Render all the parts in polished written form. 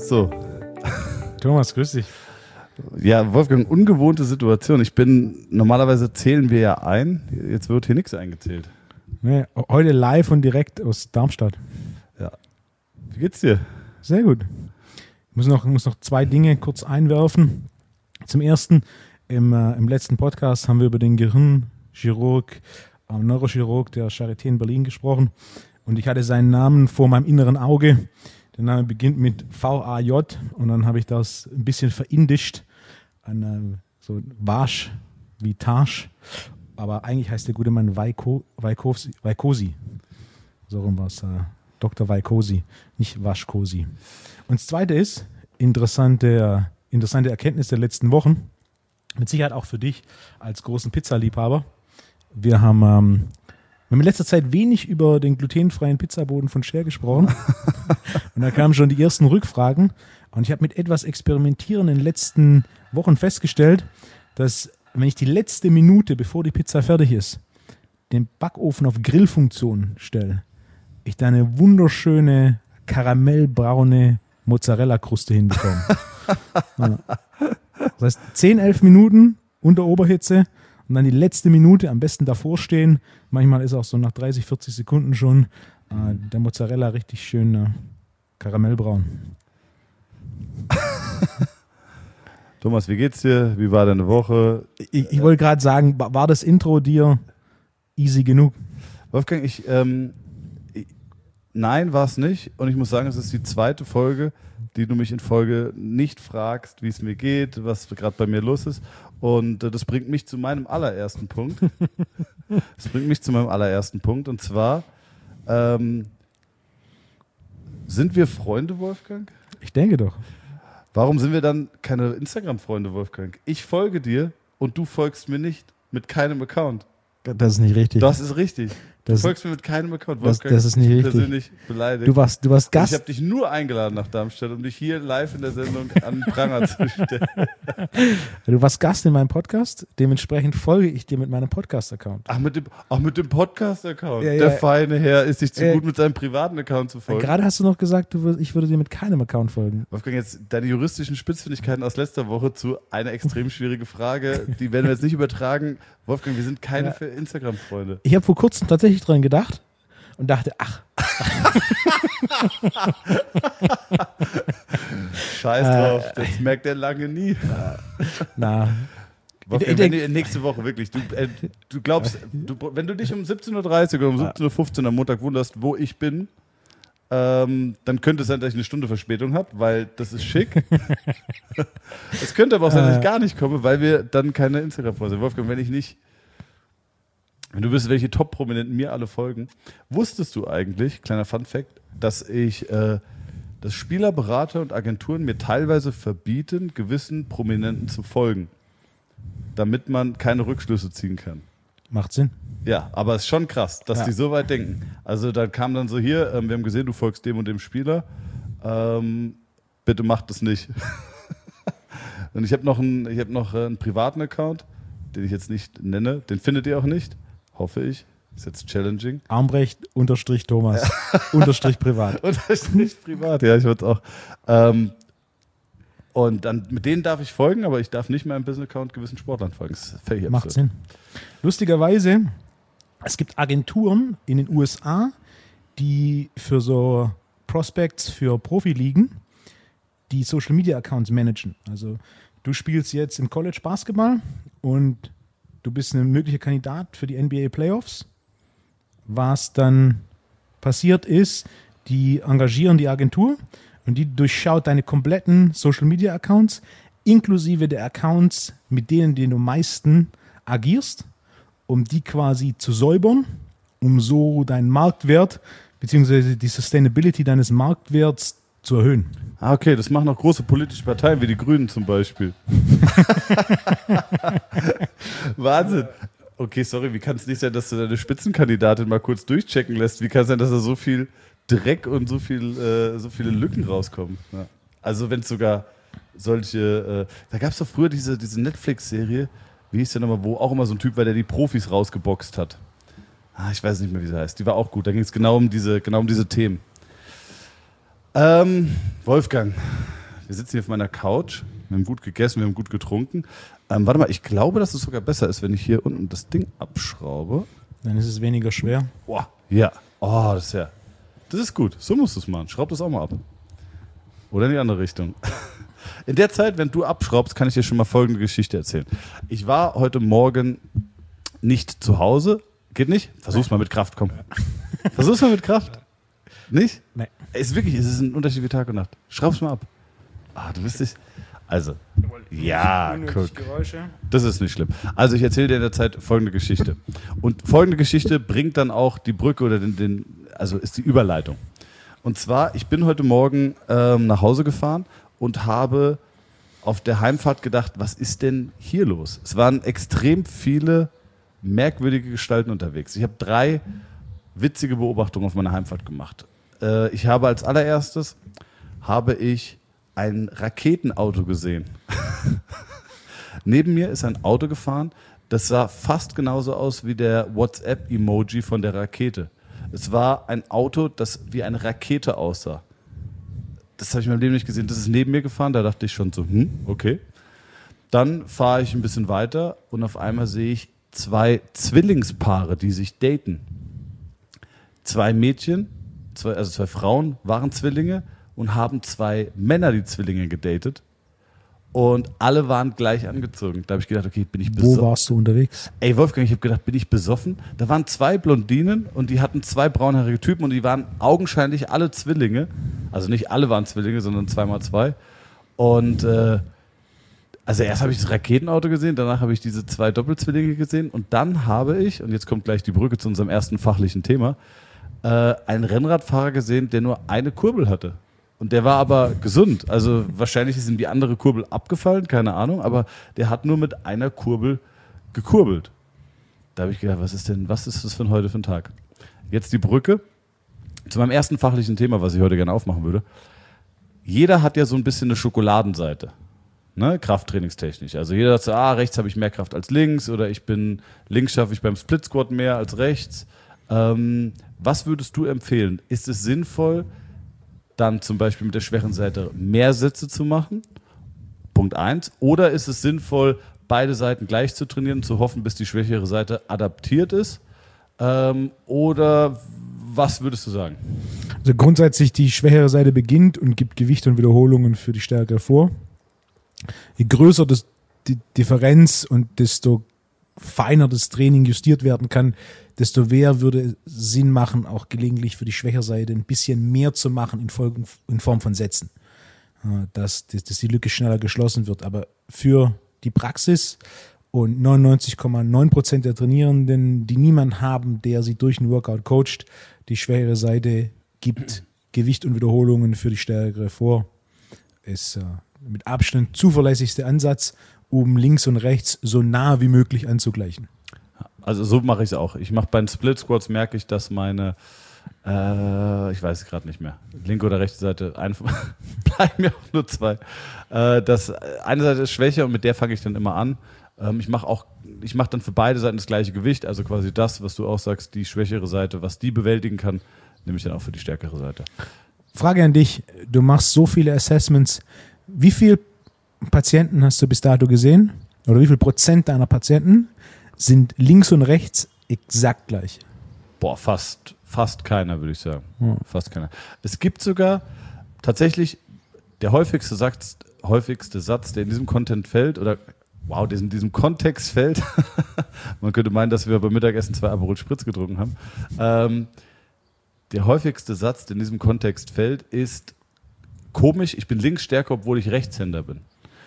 So. Thomas, grüß dich. Ja, Wolfgang, ungewohnte Situation. Normalerweise zählen wir ja ein. Jetzt wird hier nichts eingezählt. Nee, heute live und direkt aus Darmstadt. Ja. Wie geht's dir? Sehr gut. Ich muss noch zwei Dinge kurz einwerfen. Zum ersten, im letzten Podcast haben wir über den Gehirnchirurg, Neurochirurg der Charité in Berlin gesprochen. Und ich hatte seinen Namen vor meinem inneren Auge. Der Name beginnt mit V-A-J und dann habe ich das ein bisschen verindischt. So Vash wie Tasch. Aber eigentlich heißt der gute Mann Vaikosi. So rum war es. Dr. Vaikosi, nicht Waschkosi. Und das Zweite ist, interessante Erkenntnis der letzten Wochen, mit Sicherheit auch für dich als großen Pizzaliebhaber. Wir haben in letzter Zeit wenig über den glutenfreien Pizzaboden von Cher gesprochen. Und da kamen schon die ersten Rückfragen. Und ich habe mit etwas Experimentieren in den letzten Wochen festgestellt, dass wenn ich die letzte Minute, bevor die Pizza fertig ist, den Backofen auf Grillfunktion stelle, ich da eine wunderschöne karamellbraune Mozzarella-Kruste hinbekomme. Ja. Das heißt 10, 11 Minuten unter Oberhitze und dann die letzte Minute am besten davor stehen. Manchmal ist auch so nach 30, 40 Sekunden schon der Mozzarella richtig schön karamellbraun. Thomas, wie geht's dir? Wie war deine Woche? Ich wollte gerade sagen, war das Intro dir easy genug? Wolfgang, nein, war es nicht. Und ich muss sagen, es ist die zweite Folge, die du mich in Folge nicht fragst, wie es mir geht, was gerade bei mir los ist. Und das bringt mich zu meinem allerersten Punkt. Und zwar, sind wir Freunde, Wolfgang? Ich denke doch. Warum sind wir dann keine Instagram-Freunde, Wolfgang? Ich folge dir und du folgst mir nicht mit keinem Account. Das ist nicht richtig. Das ist richtig. Du folgst mir mit keinem Account, Wolfgang. Das ist nicht richtig. Persönlich beleidigt. Du warst Gast. Ich habe dich nur eingeladen nach Darmstadt, um dich hier live in der Sendung an den Pranger zu stellen. Du warst Gast in meinem Podcast, dementsprechend folge ich dir mit meinem Podcast-Account. Ach, mit dem Podcast-Account. Ja, der feine Herr ist sich zu gut, mit seinem privaten Account zu folgen. Gerade hast du noch gesagt, ich würde dir mit keinem Account folgen. Wolfgang, jetzt deine juristischen Spitzfindigkeiten aus letzter Woche zu einer extrem schwierige Frage. Die werden wir jetzt nicht übertragen. Wolfgang, wir sind keine Instagram-Freunde. Ich habe vor kurzem tatsächlich dran gedacht und dachte, ach. Scheiß drauf, das merkt er lange nie. Na. Wolfgang, nächste Woche wirklich, du glaubst, wenn du dich um 17.30 Uhr oder um 17.15 Uhr am Montag wunderst, wo ich bin, dann könnte es sein, dass ich eine Stunde Verspätung habe, weil das ist schick. Es könnte aber auch sein, dass ich gar nicht komme, weil wir dann keine Instagram-Freunde sind. Wolfgang, wenn du wüsstest, welche Top-Prominenten mir alle folgen, wusstest du eigentlich, kleiner Fun-Fact, dass Spieler, Berater und Agenturen mir teilweise verbieten, gewissen Prominenten zu folgen, damit man keine Rückschlüsse ziehen kann. Macht Sinn. Ja, aber es ist schon krass, dass die so weit denken. Also da kam dann so hier, wir haben gesehen, du folgst dem und dem Spieler, bitte mach das nicht. Und ich habe noch einen privaten Account, den ich jetzt nicht nenne, den findet ihr auch nicht, hoffe ich. Ist jetzt challenging. Armbrecht_Thomas _privat. _privat, ja, ich würde es auch. Und dann mit denen darf ich folgen, aber ich darf nicht meinem Business-Account gewissen Sportlern folgen. Das ist völlig absurd. Macht Sinn. Lustigerweise, es gibt Agenturen in den USA, die für so Prospects für Profiligen die Social-Media-Accounts managen. Also du spielst jetzt im College Basketball und du bist ein möglicher Kandidat für die NBA Playoffs. Was dann passiert ist, die engagieren die Agentur und die durchschaut deine kompletten Social-Media-Accounts, inklusive der Accounts, mit denen du am meisten agierst, um die quasi zu säubern, um so deinen Marktwert bzw. die Sustainability deines Marktwerts zu erhöhen. Ah, okay, das machen auch große politische Parteien wie die Grünen zum Beispiel. Wahnsinn. Okay, sorry, wie kann es nicht sein, dass du deine Spitzenkandidatin mal kurz durchchecken lässt? Wie kann es sein, dass da so viel Dreck und so viele Lücken rauskommen? Ja. Also wenn es sogar solche, da gab es doch früher diese Netflix-Serie, wie hieß der nochmal, wo auch immer so ein Typ war, der die Profis rausgeboxt hat. Ich weiß nicht mehr, wie sie heißt. Die war auch gut. Da ging es genau um diese Themen. Wolfgang, Wir sitzen hier auf meiner Couch, wir haben gut gegessen, wir haben gut getrunken. Warte mal, ich glaube, dass es sogar besser ist, wenn ich hier unten das Ding abschraube. Dann ist es weniger schwer. Boah, ja. Oh, das ist gut. So musst du es machen. Schraub das auch mal ab. Oder in die andere Richtung. In der Zeit, wenn du abschraubst, kann ich dir schon mal folgende Geschichte erzählen. Ich war heute Morgen nicht zu Hause. Geht nicht? Versuch's mal mit Kraft, komm. Versuch's mal mit Kraft. Nicht? Nee. Es ist ein Unterschied wie Tag und Nacht. Schraub's mal ab. Du bist dich. Also, ja, guck. Das ist nicht schlimm. Also, ich erzähle dir in der Zeit folgende Geschichte. Und folgende Geschichte bringt dann auch die Brücke oder also ist die Überleitung. Und zwar, ich bin heute Morgen nach Hause gefahren und habe auf der Heimfahrt gedacht, was ist denn hier los? Es waren extrem viele merkwürdige Gestalten unterwegs. Ich habe 3 witzige Beobachtungen auf meiner Heimfahrt gemacht. Ich habe als allererstes ein Raketenauto gesehen. Neben mir ist ein Auto gefahren, das sah fast genauso aus wie der WhatsApp-Emoji von der Rakete. Es war ein Auto, das wie eine Rakete aussah. Das habe ich in meinem Leben nicht gesehen. Das ist neben mir gefahren, da dachte ich schon so, okay. Dann fahre ich ein bisschen weiter und auf einmal sehe ich 2 Zwillingspaare, die sich daten. 2 Mädchen, 2 Frauen waren Zwillinge und haben 2 Männer, die Zwillinge, gedatet. Und alle waren gleich angezogen. Da habe ich gedacht, okay, bin ich besoffen? Wo warst du unterwegs? Ey, Wolfgang, ich habe gedacht, bin ich besoffen? Da waren 2 Blondinen und die hatten 2 braunhaarige Typen und die waren augenscheinlich alle Zwillinge. Also nicht alle waren Zwillinge, sondern 2x2. Und also erst habe ich das Raketenauto gesehen, danach habe ich diese 2 Doppelzwillinge gesehen und dann habe ich, und jetzt kommt gleich die Brücke zu unserem ersten fachlichen Thema, einen Rennradfahrer gesehen, der nur eine Kurbel hatte. Und der war aber gesund. Also wahrscheinlich ist ihm die andere Kurbel abgefallen, keine Ahnung, aber der hat nur mit einer Kurbel gekurbelt. Da habe ich gedacht, was ist das von heute für ein Tag? Jetzt die Brücke zu meinem ersten fachlichen Thema, was ich heute gerne aufmachen würde. Jeder hat ja so ein bisschen eine Schokoladenseite, ne? Krafttrainingstechnisch. Also jeder sagt so, rechts habe ich mehr Kraft als links oder links schaffe ich beim Split Squat mehr als rechts. Was würdest du empfehlen? Ist es sinnvoll, dann zum Beispiel mit der schweren Seite mehr Sätze zu machen? Punkt 1. Oder ist es sinnvoll, beide Seiten gleich zu trainieren und zu hoffen, bis die schwächere Seite adaptiert ist? Oder was würdest du sagen? Also grundsätzlich die schwächere Seite beginnt und gibt Gewicht und Wiederholungen für die stärkere vor. Je größer die Differenz und desto feiner das Training justiert werden kann, desto mehr würde es Sinn machen, auch gelegentlich für die schwächere Seite ein bisschen mehr zu machen in Form von Sätzen, dass die Lücke schneller geschlossen wird. Aber für die Praxis und 99,9% der Trainierenden, die niemanden haben, der sie durch einen Workout coacht, die schwächere Seite gibt Gewicht und Wiederholungen für die stärkere vor. Ist mit Abstand zuverlässigste Ansatz, um links und rechts so nah wie möglich anzugleichen. Also so mache ich es auch. Ich mache bei den Split Squats, merke ich, dass meine, ich weiß es gerade nicht mehr, linke oder rechte Seite, bleiben mir auch nur 2. Das eine Seite ist schwächer und mit der fange ich dann immer an. Ich mache dann für beide Seiten das gleiche Gewicht, also quasi das, was du auch sagst, die schwächere Seite, was die bewältigen kann, nehme ich dann auch für die stärkere Seite. Frage an dich, du machst so viele Assessments, wie viele Patienten hast du bis dato gesehen? Oder wie viel Prozent deiner Patienten sind links und rechts exakt gleich? Boah, fast keiner, würde ich sagen. Fast keiner. Es gibt sogar tatsächlich der häufigste Satz, der in diesem Content fällt, der in diesem Kontext fällt. Man könnte meinen, dass wir beim Mittagessen 2 Aperol Spritz getrunken haben. Der häufigste Satz, der in diesem Kontext fällt, ist komisch, ich bin links stärker, obwohl ich Rechtshänder bin.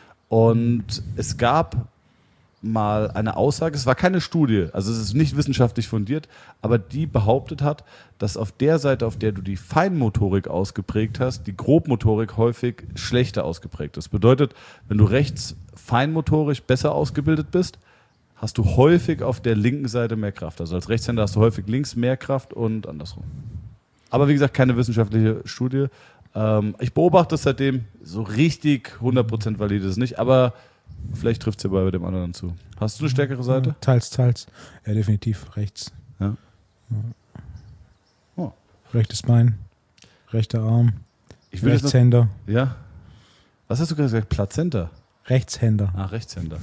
Und es gab mal eine Aussage, es war keine Studie, also es ist nicht wissenschaftlich fundiert, aber die behauptet hat, dass auf der Seite, auf der du die Feinmotorik ausgeprägt hast, die Grobmotorik häufig schlechter ausgeprägt ist. Bedeutet, wenn du rechts feinmotorisch besser ausgebildet bist, hast du häufig auf der linken Seite mehr Kraft. Also als Rechtshänder hast du häufig links mehr Kraft und andersrum. Aber wie gesagt, keine wissenschaftliche Studie. Ich beobachte es seitdem, so richtig 100% valide ist es nicht, aber vielleicht trifft es ja bei dem anderen zu. Hast du eine stärkere Seite? Ja, teils. Ja, definitiv rechts. Ja. Oh. Rechtes Bein, rechter Arm, Rechtshänder. Ja. Was hast du gerade gesagt? Plazenta? Rechtshänder. Ah, Rechtshänder.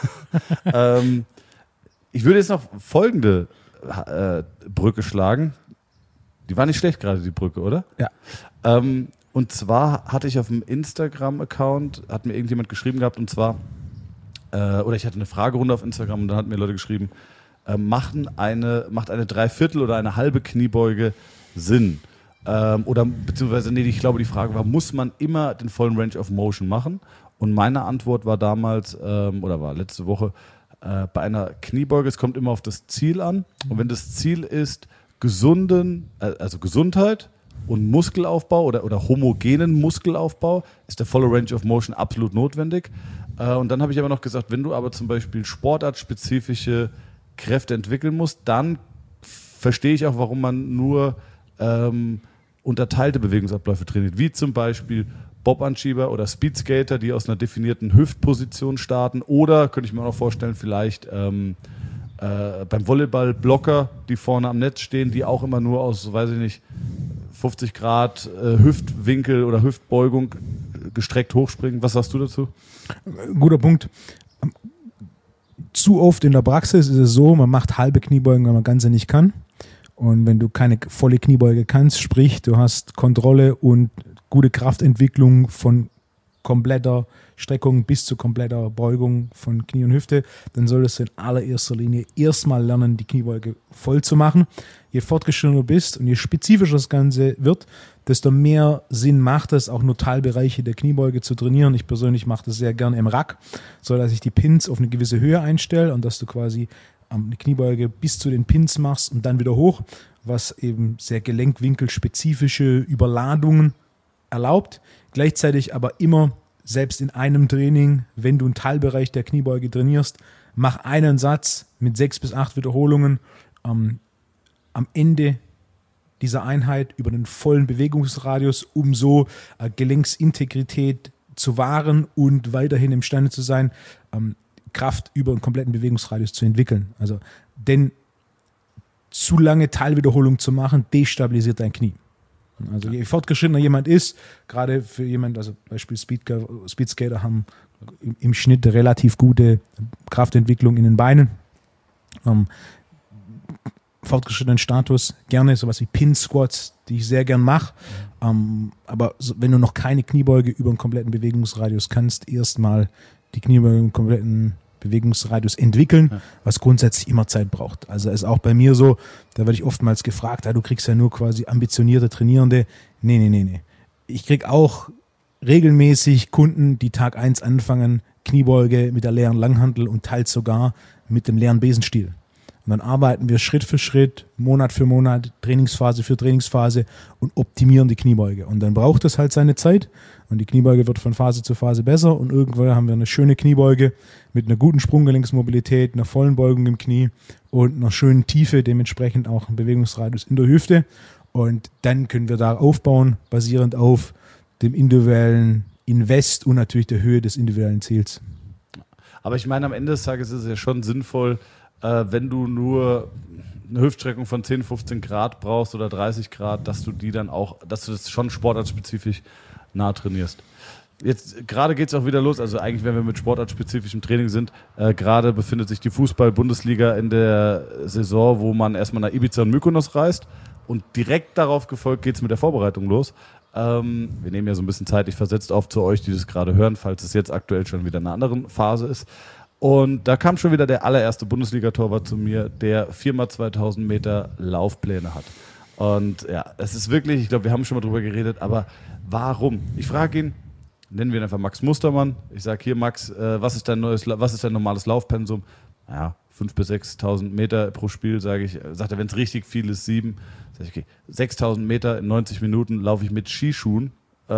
Ich würde jetzt noch folgende Brücke schlagen. Die war nicht schlecht gerade, die Brücke, oder? Ja. Und zwar hatte ich auf dem Instagram-Account, hat mir irgendjemand geschrieben gehabt, und zwar, oder ich hatte eine Fragerunde auf Instagram und dann hatten mir Leute geschrieben, macht eine Dreiviertel oder eine halbe Kniebeuge Sinn? Oder beziehungsweise, nee, ich glaube, die Frage war, muss man immer den vollen Range of Motion machen? Und meine Antwort war damals, oder war letzte Woche, bei einer Kniebeuge, es kommt immer auf das Ziel an. Und wenn das Ziel ist, Gesundheit und Muskelaufbau oder homogenen Muskelaufbau, ist der volle Range of Motion absolut notwendig. Und dann habe ich aber noch gesagt, wenn du aber zum Beispiel sportartspezifische Kräfte entwickeln musst, dann verstehe ich auch, warum man nur unterteilte Bewegungsabläufe trainiert, wie zum Beispiel Bobanschieber oder Speedskater, die aus einer definierten Hüftposition starten, oder, könnte ich mir auch noch vorstellen, vielleicht beim Volleyball Blocker, die vorne am Netz stehen, die auch immer nur aus, weiß ich nicht, 50 Grad Hüftwinkel oder Hüftbeugung gestreckt hochspringen. Was sagst du dazu? Guter Punkt. Zu oft in der Praxis ist es so, man macht halbe Kniebeugen, wenn man ganze nicht kann. Und wenn du keine volle Kniebeuge kannst, sprich, du hast Kontrolle und gute Kraftentwicklung von kompletter Streckung bis zu kompletter Beugung von Knie und Hüfte, dann solltest du in allererster Linie erstmal lernen, die Kniebeuge voll zu machen. Je fortgeschrittener du bist und je spezifischer das Ganze wird, desto mehr Sinn macht es, auch nur Teilbereiche der Kniebeuge zu trainieren. Ich persönlich mache das sehr gerne im Rack, so dass ich die Pins auf eine gewisse Höhe einstelle und dass du quasi eine Kniebeuge bis zu den Pins machst und dann wieder hoch, was eben sehr gelenkwinkelspezifische Überladungen erlaubt. Gleichzeitig aber immer, selbst in einem Training, wenn du einen Teilbereich der Kniebeuge trainierst, mach einen Satz mit 6 bis 8 Wiederholungen am Ende dieser Einheit über den vollen Bewegungsradius, um so Gelenksintegrität zu wahren und weiterhin imstande zu sein, Kraft über einen kompletten Bewegungsradius zu entwickeln. Also, denn zu lange Teilwiederholung zu machen, destabilisiert dein Knie. Also je fortgeschrittener jemand ist, gerade für jemand, also Beispiel Speedskater haben im Schnitt relativ gute Kraftentwicklung in den Beinen. Fortgeschrittenen Status gerne sowas wie Pin-Squats, die ich sehr gern mache. Aber wenn du noch keine Kniebeuge über einen kompletten Bewegungsradius kannst, erstmal die Kniebeuge im kompletten Bewegungsradius entwickeln, was grundsätzlich immer Zeit braucht. Also ist auch bei mir so, da werde ich oftmals gefragt, du kriegst ja nur quasi ambitionierte Trainierende. Nee. Ich kriege auch regelmäßig Kunden, die Tag 1 anfangen, Kniebeuge mit der leeren Langhantel und teils sogar mit dem leeren Besenstiel. Und dann arbeiten wir Schritt für Schritt, Monat für Monat, Trainingsphase für Trainingsphase und optimieren die Kniebeuge. Und dann braucht es halt seine Zeit und die Kniebeuge wird von Phase zu Phase besser und irgendwann haben wir eine schöne Kniebeuge mit einer guten Sprunggelenksmobilität, einer vollen Beugung im Knie und einer schönen Tiefe, dementsprechend auch ein Bewegungsradius in der Hüfte. Und dann können wir da aufbauen, basierend auf dem individuellen Invest und natürlich der Höhe des individuellen Ziels. Aber ich meine, am Ende des Tages ist es ja schon sinnvoll, wenn du nur eine Hüftstreckung von 10, 15 Grad brauchst oder 30 Grad, dass du das schon sportartspezifisch nah trainierst. Jetzt gerade geht es auch wieder los, also eigentlich, wenn wir mit sportartspezifischem Training sind, gerade befindet sich die Fußball-Bundesliga in der Saison, wo man erstmal nach Ibiza und Mykonos reist und direkt darauf gefolgt geht es mit der Vorbereitung los. Wir nehmen ja so ein bisschen zeitlich versetzt auf zu euch, die das gerade hören, falls es jetzt aktuell schon wieder in einer anderen Phase ist. Und da kam schon wieder der allererste Bundesliga-Torwart zu mir, der 4x2000 Meter Laufpläne hat. Und ja, es ist wirklich, ich glaube, wir haben schon mal drüber geredet, aber warum? Ich frage ihn, nennen wir ihn einfach Max Mustermann. Ich sage hier, Max, was ist dein normales Laufpensum? Ja, 5.000 bis 6.000 Meter pro Spiel, sage ich. Sagt er, wenn es richtig viel ist, 7. Sag ich, okay, 6.000 Meter in 90 Minuten laufe ich mit Skischuhen.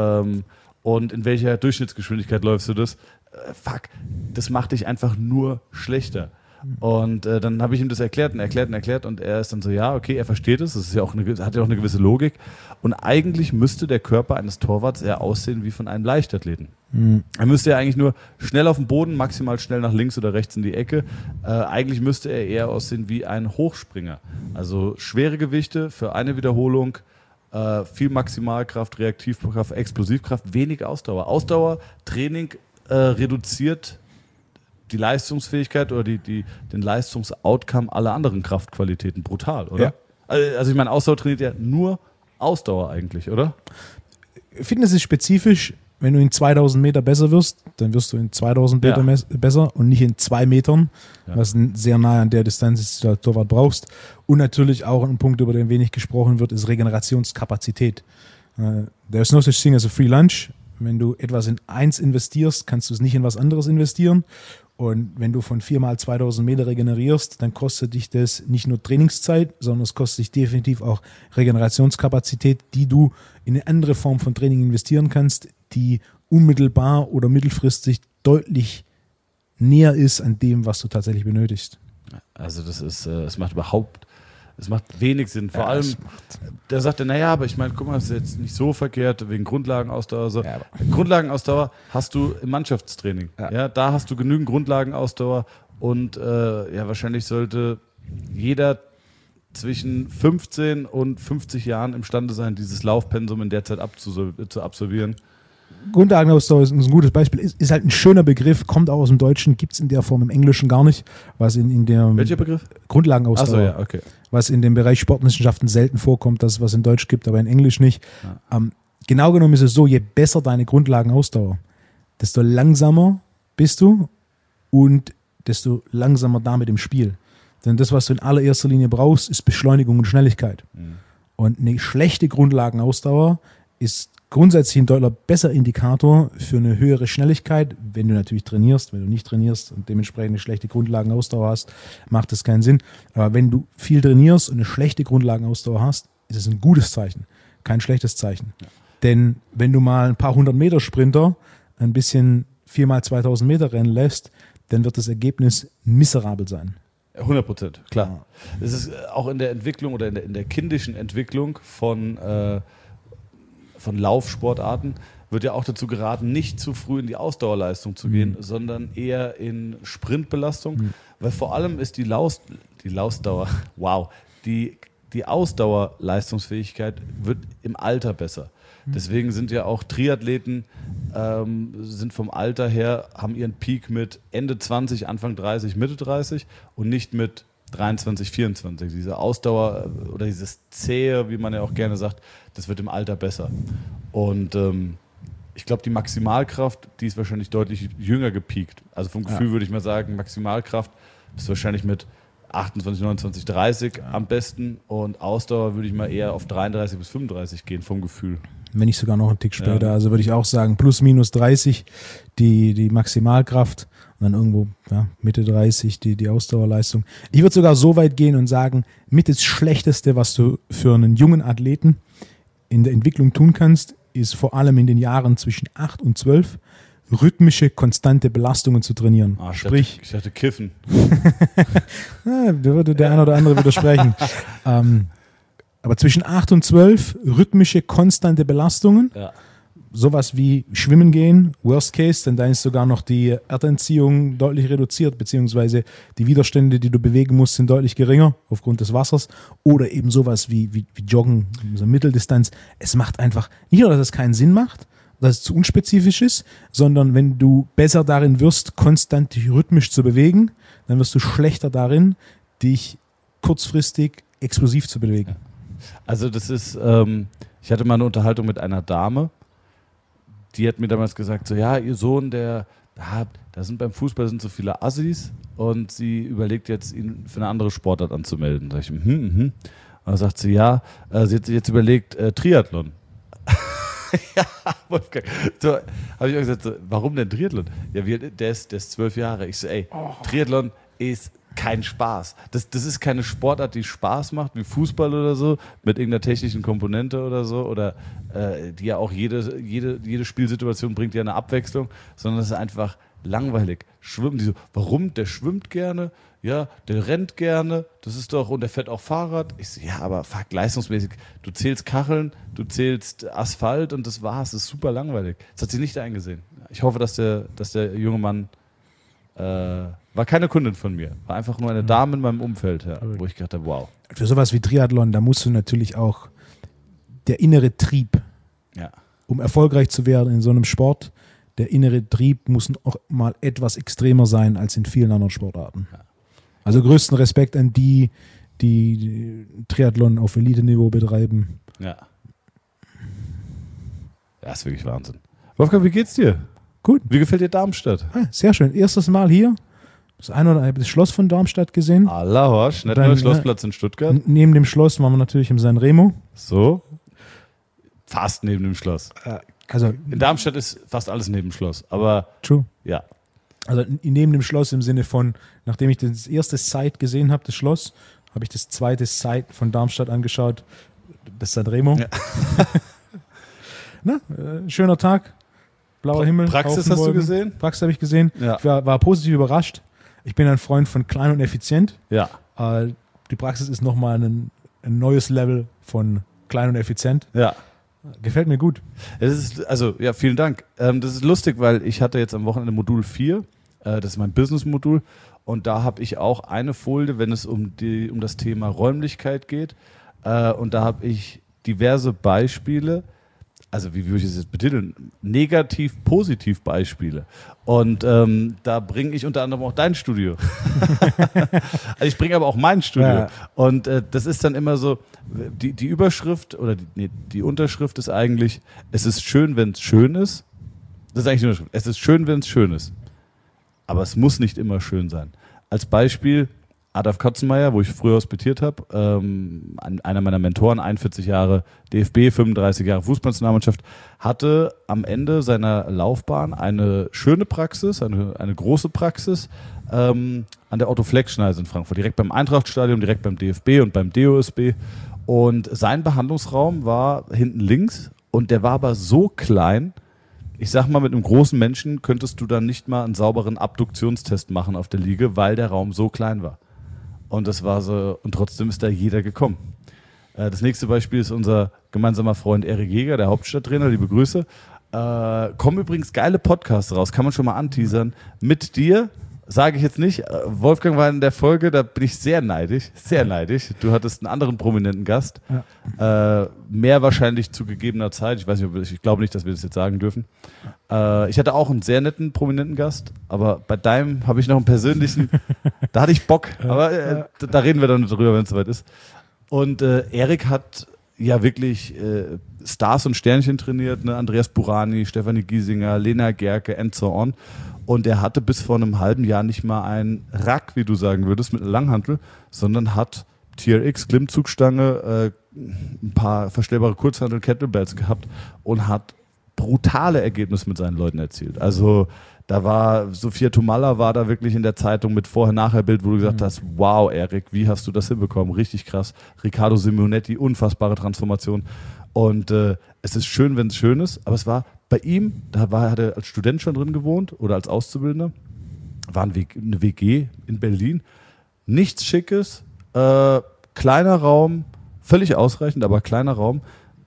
Und in welcher Durchschnittsgeschwindigkeit läufst du das? Fuck, das macht dich einfach nur schlechter. Und dann habe ich ihm das erklärt und er ist dann so, ja, okay, er versteht es, das ist ja auch hat ja auch eine gewisse Logik. Und eigentlich müsste der Körper eines Torwarts eher aussehen wie von einem Leichtathleten. Er müsste ja eigentlich nur schnell auf dem Boden, maximal schnell nach links oder rechts in die Ecke. Eigentlich müsste er eher aussehen wie ein Hochspringer. Also schwere Gewichte für eine Wiederholung, viel Maximalkraft, Reaktivkraft, Explosivkraft, wenig Ausdauer. Ausdauertraining reduziert die Leistungsfähigkeit oder den Leistungsoutcome aller anderen Kraftqualitäten brutal, oder? Ja. Also ich meine, Ausdauer trainiert ja nur Ausdauer eigentlich, oder? Fitness ist spezifisch. Wenn du in 2000 Meter besser wirst, dann wirst du in 2000 Meter besser und nicht in 2 Metern, was sehr nahe an der Distanz ist, die du als Torwart brauchst. Und natürlich auch ein Punkt, über den wenig gesprochen wird, ist Regenerationskapazität. There is no such thing as a free lunch. Wenn du etwas in eins investierst, kannst du es nicht in was anderes investieren. Und wenn du von 4 mal 2000 Meter regenerierst, dann kostet dich das nicht nur Trainingszeit, sondern es kostet dich definitiv auch Regenerationskapazität, die du in eine andere Form von Training investieren kannst, die unmittelbar oder mittelfristig deutlich näher ist an dem, was du tatsächlich benötigst. Also das ist, es macht wenig Sinn. Vor allem, der sagte, naja, aber ich meine, guck mal, das ist jetzt nicht so verkehrt, wegen Grundlagenausdauer. So. Ja, Grundlagenausdauer hast du im Mannschaftstraining. Ja, da hast du genügend Grundlagenausdauer und wahrscheinlich sollte jeder zwischen 15 und 50 Jahren imstande sein, dieses Laufpensum in der Zeit zu absolvieren. Grundlagenausdauer ist ein gutes Beispiel. Ist halt ein schöner Begriff, kommt auch aus dem Deutschen, gibt es in der Form im Englischen gar nicht. Was in der Welcher Begriff? Grundlagenausdauer. Ach so, ja, okay. Was in dem Bereich Sportwissenschaften selten vorkommt, das was in Deutsch gibt, aber in Englisch nicht. Ja. Genau genommen ist es so, je besser deine Grundlagenausdauer, desto langsamer bist du und desto langsamer damit im Spiel. Denn das, was du in allererster Linie brauchst, ist Beschleunigung und Schnelligkeit. Mhm. Und eine schlechte Grundlagenausdauer ist grundsätzlich ein deutlich besser Indikator für eine höhere Schnelligkeit, wenn du natürlich trainierst. Wenn du nicht trainierst und dementsprechend eine schlechte Grundlagenausdauer hast, macht das keinen Sinn. Aber wenn du viel trainierst und eine schlechte Grundlagenausdauer hast, ist es ein gutes Zeichen, kein schlechtes Zeichen. Ja. Denn wenn du mal ein paar 100 Meter Sprinter ein bisschen 4 mal 2000 Meter rennen lässt, dann wird das Ergebnis miserabel sein. 100%, klar. Das ist auch in der Entwicklung oder in der kindischen Entwicklung von Laufsportarten wird ja auch dazu geraten, nicht zu früh in die Ausdauerleistung zu gehen, sondern eher in Sprintbelastung, weil vor allem ist die Ausdauerleistungsfähigkeit wird im Alter besser. Deswegen sind ja auch Triathleten sind vom Alter her, haben ihren Peak mit Ende 20, Anfang 30, Mitte 30 und nicht mit 23, 24. Diese Ausdauer oder dieses Zähe, wie man ja auch gerne sagt, das wird im Alter besser. Und ich glaube, die Maximalkraft, die ist wahrscheinlich deutlich jünger gepiekt. Also vom Gefühl würde ich mal sagen, Maximalkraft ist wahrscheinlich mit 28, 29, 30 am besten und Ausdauer würde ich mal eher auf 33 bis 35 gehen vom Gefühl. Wenn nicht sogar noch einen Tick später. Ja. Also würde ich auch sagen, plus minus 30 die Maximalkraft und dann irgendwo Mitte 30 die Ausdauerleistung. Ich würde sogar so weit gehen und sagen, mit das Schlechteste, was du für einen jungen Athleten in der Entwicklung tun kannst, ist vor allem in den Jahren zwischen 8 und 12 rhythmische, konstante Belastungen zu trainieren. Sprich, ich dachte kiffen. Da würde der eine oder andere widersprechen. Aber zwischen 8 und 12 rhythmische, konstante Belastungen. Ja. Sowas wie Schwimmen gehen, Worst Case, denn da ist sogar noch die Erdentziehung deutlich reduziert, beziehungsweise die Widerstände, die du bewegen musst, sind deutlich geringer aufgrund des Wassers. Oder eben sowas wie Joggen, so Mitteldistanz. Es macht einfach, nicht nur, dass es keinen Sinn macht, dass es zu unspezifisch ist, sondern wenn du besser darin wirst, konstant dich rhythmisch zu bewegen, dann wirst du schlechter darin, dich kurzfristig explosiv zu bewegen. Also das ist, ich hatte mal eine Unterhaltung mit einer Dame, die hat mir damals gesagt, so ja, ihr Sohn, da sind beim Fußball sind so viele Assis und sie überlegt jetzt, ihn für eine andere Sportart anzumelden. Da sag ich, Und dann sagt sie, ja, sie hat sich jetzt überlegt, Triathlon. Ja, Wolfgang. So, habe ich auch gesagt, so, warum denn Triathlon? Ja, der ist 12 Jahre. Ich so, Triathlon ist kein Spaß. Das ist keine Sportart, die Spaß macht, wie Fußball oder so, mit irgendeiner technischen Komponente oder so, oder die ja auch jede Spielsituation bringt ja eine Abwechslung, sondern es ist einfach langweilig. Schwimmen, die so, warum? Der schwimmt gerne, ja, der rennt gerne, das ist doch, und der fährt auch Fahrrad. Ich so, ja, aber fuck, leistungsmäßig, du zählst Kacheln, du zählst Asphalt und das war's, das ist super langweilig. Das hat sie nicht eingesehen. Ich hoffe, dass der junge Mann war keine Kundin von mir, war einfach nur eine Dame in meinem Umfeld, wo ich gedacht habe, wow. Für sowas wie Triathlon, da musst du natürlich auch der innere Trieb, Ja. um erfolgreich zu werden in so einem Sport, der innere Trieb muss auch mal etwas extremer sein als in vielen anderen Sportarten. Ja. Also größten Respekt an die Triathlon auf Elite-Niveau betreiben. Ja. Das ist wirklich Wahnsinn. Wolfgang, wie geht's dir? Gut. Wie gefällt dir Darmstadt? Sehr schön. Erstes Mal hier. Das Schloss von Darmstadt gesehen. Allahorsch, nicht Dann, nur Schlossplatz in Stuttgart. Neben dem Schloss waren wir natürlich im Sanremo. So. Fast neben dem Schloss. Also, In Darmstadt ist fast alles neben dem Schloss. Aber true. ja. Also neben dem Schloss im Sinne von, nachdem ich das erste Site gesehen habe, das Schloss, habe ich das zweite Site von Darmstadt angeschaut, das Sanremo. Ja. Schöner Tag, blauer Himmel. Praxis Haufen hast du Wolken. gesehen? Praxis habe ich gesehen. Ja. Ich war positiv überrascht. Ich bin ein Freund von klein und effizient. Ja. Die Praxis ist nochmal ein neues Level von klein und effizient. Ja. Gefällt mir gut. Es ist, also, ja, vielen Dank. Das ist lustig, weil ich hatte jetzt am Wochenende Modul 4, das ist mein Business-Modul, und da habe ich auch eine Folie, wenn es um das Thema Räumlichkeit geht, und da habe ich diverse Beispiele, also wie würde ich das jetzt betiteln, negativ-positiv Beispiele. Und da bringe ich unter anderem auch dein Studio. Also ich bringe aber auch mein Studio. Ja. Und das ist dann immer so, die Überschrift oder die Unterschrift ist eigentlich, es ist schön, wenn es schön ist. Das ist eigentlich die Unterschrift. Es ist schön, wenn es schön ist. Aber es muss nicht immer schön sein. Als Beispiel Adolf Kotzenmeier, wo ich früher hospitiert habe, einer meiner Mentoren, 41 Jahre DFB, 35 Jahre Fußballnationalmannschaft, hatte am Ende seiner Laufbahn eine schöne Praxis, eine große Praxis an der Otto-Fleck-Schneise in Frankfurt, direkt beim Eintrachtstadion, direkt beim DFB und beim DOSB. Und sein Behandlungsraum war hinten links und der war aber so klein, ich sag mal, mit einem großen Menschen könntest du dann nicht mal einen sauberen Abduktionstest machen auf der Liege, weil der Raum so klein war. Und das war so, und trotzdem ist da jeder gekommen. Das nächste Beispiel ist unser gemeinsamer Freund Erik Jäger, der Hauptstadttrainer, liebe Grüße. Kommen übrigens geile Podcasts raus, kann man schon mal anteasern. Mit dir, sage ich jetzt nicht, Wolfgang war in der Folge, da bin ich sehr neidisch, sehr neidisch. Du hattest einen anderen prominenten Gast, mehr wahrscheinlich zu gegebener Zeit. Ich weiß nicht, ich glaube nicht, dass wir das jetzt sagen dürfen. Ich hatte auch einen sehr netten prominenten Gast, aber bei deinem habe ich noch einen persönlichen, da hatte ich Bock, aber da reden wir dann drüber, wenn es soweit ist. Und Erik hat ja wirklich Stars und Sternchen trainiert, ne? Andreas Burani, Stefanie Giesinger, Lena Gerke and so on. Und er hatte bis vor einem halben Jahr nicht mal einen Rack, wie du sagen würdest, mit einer Langhantel, sondern hat TRX, Klimmzugstange, ein paar verstellbare Kurzhantel, Kettlebells gehabt und hat brutale Ergebnisse mit seinen Leuten erzielt. Also da war Sophia Tomalla war da wirklich in der Zeitung mit Vorher-Nachher-Bild, wo du gesagt hast, wow, Erik, wie hast du das hinbekommen? Richtig krass. Riccardo Simonetti, unfassbare Transformation. Und es ist schön, wenn es schön ist, aber es war bei ihm, hat er als Student schon drin gewohnt oder als Auszubildender, war eine WG in Berlin. Nichts Schickes, kleiner Raum, völlig ausreichend, aber kleiner Raum,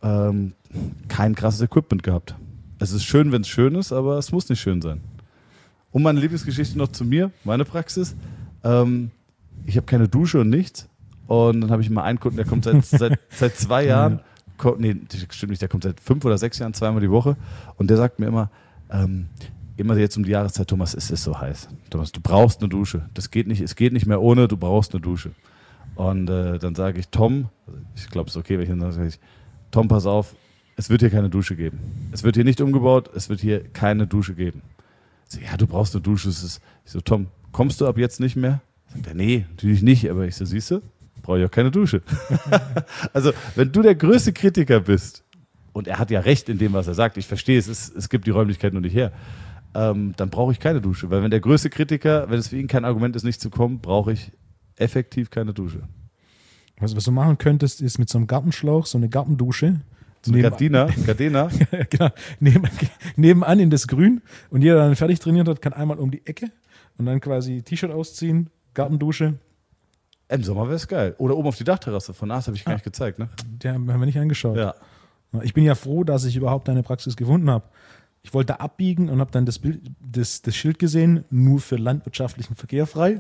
kein krasses Equipment gehabt. Es ist schön, wenn es schön ist, aber es muss nicht schön sein. Und meine Lieblingsgeschichte noch zu mir, meine Praxis. Ich habe keine Dusche und nichts. Und dann habe ich mal einen Kunden, der kommt seit 2 Jahren. Nee, das stimmt nicht, der kommt seit 5 oder 6 Jahren, 2-mal die Woche. Und der sagt mir immer jetzt um die Jahreszeit, Thomas, es ist so heiß. Thomas, du brauchst eine Dusche. Es geht nicht mehr ohne, du brauchst eine Dusche. Und dann sage ich, Tom, ich glaube, es ist okay, wenn ich dann sage, Tom, pass auf, es wird hier keine Dusche geben. Es wird hier nicht umgebaut, es wird hier keine Dusche geben. So, ja, du brauchst eine Dusche. Ich so, Tom, kommst du ab jetzt nicht mehr? Sagt er, nee, natürlich nicht. Aber ich so, siehst du, brauche ich auch keine Dusche. Also, wenn du der größte Kritiker bist, und er hat ja recht in dem, was er sagt, ich verstehe es gibt die Räumlichkeit nur nicht her, dann brauche ich keine Dusche. Weil wenn der größte Kritiker, wenn es für ihn kein Argument ist, nicht zu kommen, brauche ich effektiv keine Dusche. Was du machen könntest, ist mit so einem Gartenschlauch, so eine Gartendusche. So eine Gardena. Genau, nebenan in das Grün. Und jeder, der dann fertig trainiert hat, kann einmal um die Ecke und dann quasi T-Shirt ausziehen, Gartendusche. Im Sommer wäre es geil. Oder oben auf die Dachterrasse. Von Ars habe ich gar nicht gezeigt, ne? Der haben wir nicht angeschaut. Ja. Ich bin ja froh, dass ich überhaupt eine Praxis gefunden habe. Ich wollte abbiegen und habe dann das Schild gesehen, nur für landwirtschaftlichen Verkehr frei.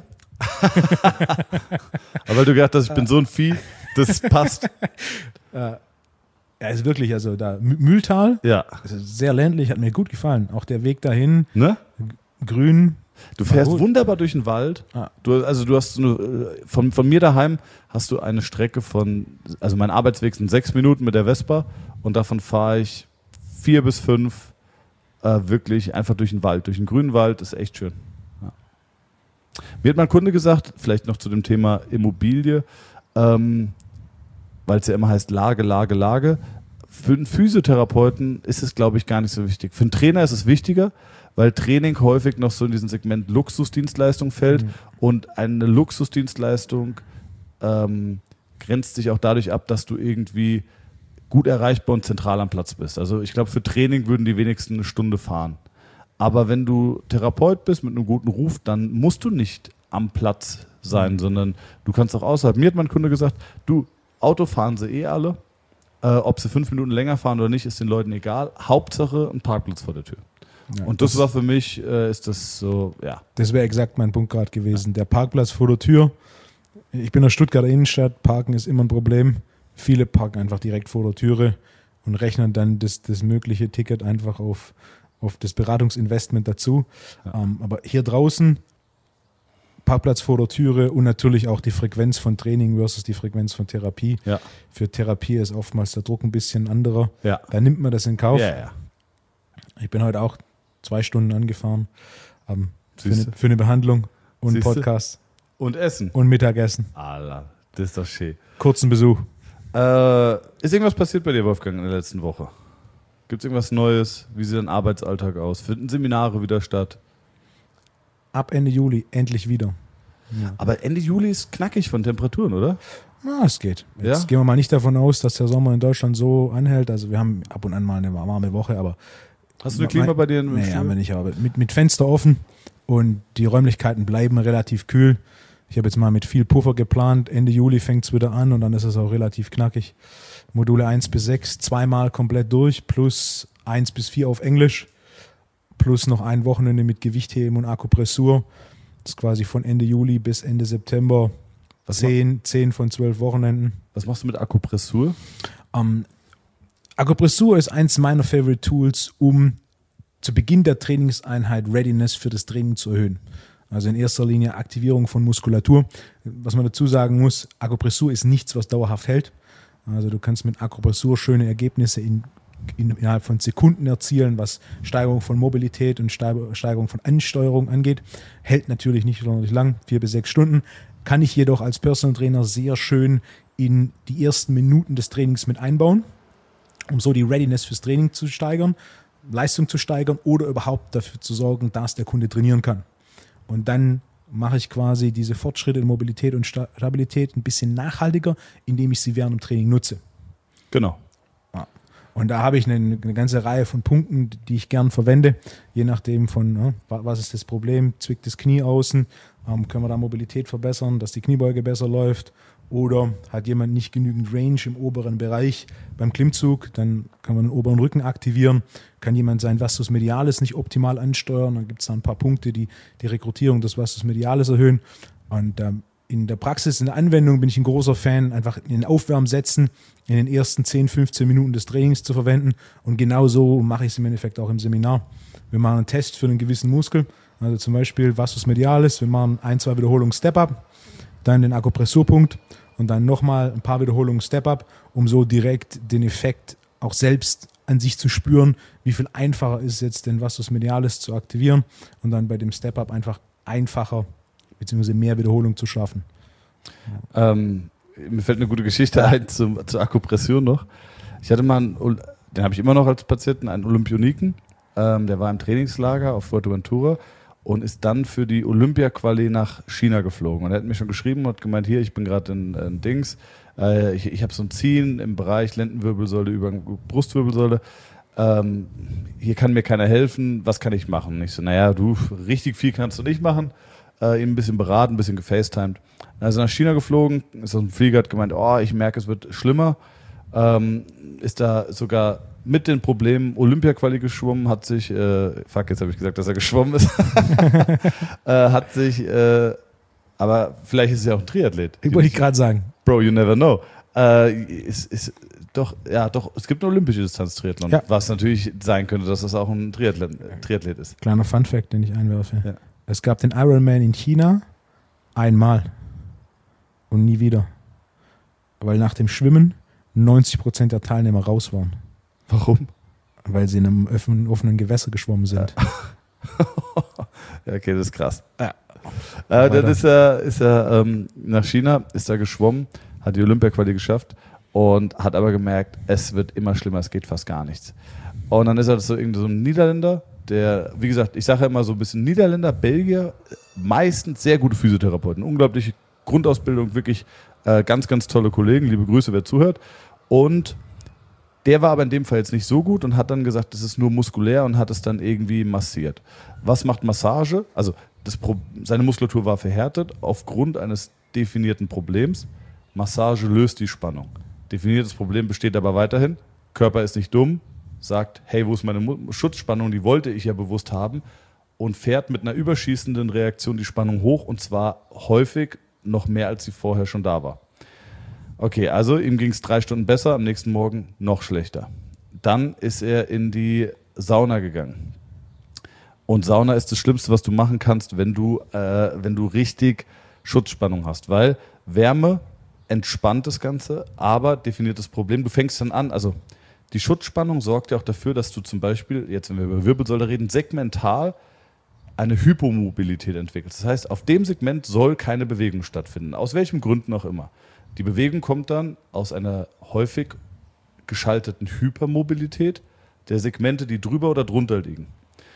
Aber weil du gedacht hast, ich bin so ein Vieh, das passt. Er ist wirklich, also da Mühltal, Ja. also sehr ländlich, hat mir gut gefallen. Auch der Weg dahin, Ne? grün. Du fährst gut. wunderbar durch den Wald. Ah. Du hast von mir daheim hast du eine Strecke also mein Arbeitsweg sind 6 Minuten mit der Vespa und davon fahre ich 4 bis 5 wirklich einfach durch den Wald. Durch den grünen Wald ist echt schön. Ja. Mir hat mein Kunde gesagt, vielleicht noch zu dem Thema Immobilie, weil es ja immer heißt Lage, Lage, Lage. Für einen Physiotherapeuten ist es, glaube ich, gar nicht so wichtig. Für einen Trainer ist es wichtiger, weil Training häufig noch so in diesem Segment Luxusdienstleistung fällt und eine Luxusdienstleistung grenzt sich auch dadurch ab, dass du irgendwie gut erreichbar und zentral am Platz bist. Also ich glaube, für Training würden die wenigsten eine Stunde fahren. Aber wenn du Therapeut bist mit einem guten Ruf, dann musst du nicht am Platz sein, sondern du kannst auch außerhalb. Mir hat mein Kunde gesagt, du, Auto fahren sie eh alle. Ob sie 5 Minuten länger fahren oder nicht, ist den Leuten egal. Hauptsache ein Parkplatz vor der Tür. Ja, und das war für mich, ist das so, ja. Das wäre exakt mein Punkt gerade gewesen. Der Parkplatz vor der Tür. Ich bin in der Stuttgarter Innenstadt, Parken ist immer ein Problem. Viele parken einfach direkt vor der Türe und rechnen dann das mögliche Ticket einfach auf das Beratungsinvestment dazu. Ja. Aber hier draußen, Parkplatz vor der Türe und natürlich auch die Frequenz von Training versus die Frequenz von Therapie. Ja. Für Therapie ist oftmals der Druck ein bisschen anderer. Ja. Da nimmt man das in Kauf. Ja, ja. Ich bin heute auch 2 Stunden angefahren für Siehste. eine Behandlung und Siehste. Podcast Und Essen. und Mittagessen. Alter, das ist doch schön. Kurzen Besuch. Ist irgendwas passiert bei dir, Wolfgang, in der letzten Woche? Gibt es irgendwas Neues? Wie sieht dein Arbeitsalltag aus? Finden Seminare wieder statt? Ab Ende Juli endlich wieder. Ja. Aber Ende Juli ist knackig von Temperaturen, oder? Na, es geht. Jetzt Ja? gehen wir mal nicht davon aus, dass der Sommer in Deutschland so anhält. Also wir haben ab und an mal eine warme Woche, aber Hast du eine Klima bei dir im nee, Studio? haben wir nicht, aber mit Fenster offen und die Räumlichkeiten bleiben relativ kühl. Ich habe jetzt mal mit viel Puffer geplant. Ende Juli fängt es wieder an und dann ist es auch relativ knackig. Module 1 bis 6 zweimal komplett durch, plus 1 bis 4 auf Englisch, plus noch ein Wochenende mit Gewichtheben und Akupressur. Das ist quasi von Ende Juli bis Ende September 10 von 12 Wochenenden. Was machst du mit Akupressur? Akupressur ist eins meiner Favorite Tools, um zu Beginn der Trainingseinheit Readiness für das Training zu erhöhen. Also in erster Linie Aktivierung von Muskulatur. Was man dazu sagen muss, Akupressur ist nichts, was dauerhaft hält. Also du kannst mit Akupressur schöne Ergebnisse innerhalb von Sekunden erzielen, was Steigerung von Mobilität und Steigerung von Ansteuerung angeht. Hält natürlich nicht sonderlich lang, 4 bis 6 Stunden. Kann ich jedoch als Personal Trainer sehr schön in die ersten Minuten des Trainings mit einbauen, um so die Readiness fürs Training zu steigern, Leistung zu steigern oder überhaupt dafür zu sorgen, dass der Kunde trainieren kann. Und dann mache ich quasi diese Fortschritte in Mobilität und Stabilität ein bisschen nachhaltiger, indem ich sie während dem Training nutze. Genau. Und da habe ich eine ganze Reihe von Punkten, die ich gern verwende, je nachdem von, was ist das Problem, zwickt das Knie außen, können wir da Mobilität verbessern, dass die Kniebeuge besser läuft, oder hat jemand nicht genügend Range im oberen Bereich beim Klimmzug, dann kann man den oberen Rücken aktivieren, kann jemand sein Vastus medialis nicht optimal ansteuern, dann gibt es da ein paar Punkte, die die Rekrutierung des Vastus medialis erhöhen. Und in der Praxis, in der Anwendung bin ich ein großer Fan, einfach in den Aufwärmsätzen in den ersten 10, 15 Minuten des Trainings zu verwenden. Und genau so mache ich es im Endeffekt auch im Seminar. Wir machen einen Test für einen gewissen Muskel, also zum Beispiel Vastus medialis, wir machen 1, 2 Wiederholungen Step-Up, dann den Akupressurpunkt und dann nochmal ein paar Wiederholungen Step-Up, um so direkt den Effekt auch selbst an sich zu spüren, wie viel einfacher ist es jetzt, den Vastus medialis zu aktivieren und dann bei dem Step-Up einfach einfacher bzw. mehr Wiederholung zu schaffen. Mir fällt eine gute Geschichte ein zur Akupressur noch. Ich hatte mal den habe ich immer noch als Patienten, einen Olympioniken, der war im Trainingslager auf Fuerteventura und ist dann für die Olympia-Quali nach China geflogen. Und er hat mir schon geschrieben und hat gemeint, hier, ich bin gerade in Dings, ich habe so ein Ziehen im Bereich Lendenwirbelsäule über Brustwirbelsäule. Hier kann mir keiner helfen, was kann ich machen? Und ich so, naja, du, richtig viel kannst du nicht machen. Ihn ein bisschen beraten, ein bisschen gefacetimed. Dann ist er nach China geflogen, ist aus dem Flieger, hat gemeint, ich merke, es wird schlimmer. Ist da sogar mit den Problemen Olympia-Quali geschwommen, hat sich, jetzt habe ich gesagt, dass er geschwommen ist, hat sich, aber vielleicht ist es ja auch ein Triathlet. Ich wollte gerade sagen. Bro, you never know. Ist Doch, es gibt eine olympische Distanz-Triathlon, was natürlich sein könnte, dass das auch ein Triathlet ist. Kleiner Funfact, den ich einwerfe. Ja. Es gab den Ironman in China einmal und nie wieder. Weil nach dem Schwimmen 90% der Teilnehmer raus waren. Warum? Weil sie in einem offenen Gewässer geschwommen sind. Ja, okay, das ist krass. Ja. Dann ist er nach China, ist er geschwommen, hat die Olympia-Quali geschafft und hat aber gemerkt, es wird immer schlimmer, es geht fast gar nichts. Und dann ist er so ein Niederländer, der, wie gesagt, ich sage ja immer so ein bisschen Niederländer, Belgier, meistens sehr gute Physiotherapeuten, unglaubliche Grundausbildung, wirklich ganz, ganz tolle Kollegen, liebe Grüße, wer zuhört. Und der war aber in dem Fall jetzt nicht so gut und hat dann gesagt, das ist nur muskulär und hat es dann irgendwie massiert. Was macht Massage? Also seine Muskulatur war verhärtet aufgrund eines definierten Problems. Massage löst die Spannung. Definiertes Problem besteht aber weiterhin. Körper ist nicht dumm, sagt, hey, wo ist meine Schutzspannung, die wollte ich ja bewusst haben, und fährt mit einer überschießenden Reaktion die Spannung hoch, und zwar häufig noch mehr, als sie vorher schon da war. Okay, also ihm ging es 3 Stunden besser, am nächsten Morgen noch schlechter. Dann ist er in die Sauna gegangen. Und Sauna ist das Schlimmste, was du machen kannst, wenn du richtig Schutzspannung hast, weil Wärme entspannt das Ganze, aber definiert das Problem. Du fängst dann an, also die Schutzspannung sorgt ja auch dafür, dass du zum Beispiel, jetzt wenn wir über Wirbelsäule reden, segmental eine Hypomobilität entwickelst. Das heißt, auf dem Segment soll keine Bewegung stattfinden, aus welchen Gründen auch immer. Die Bewegung kommt dann aus einer häufig geschalteten Hypermobilität der Segmente, die drüber oder drunter liegen.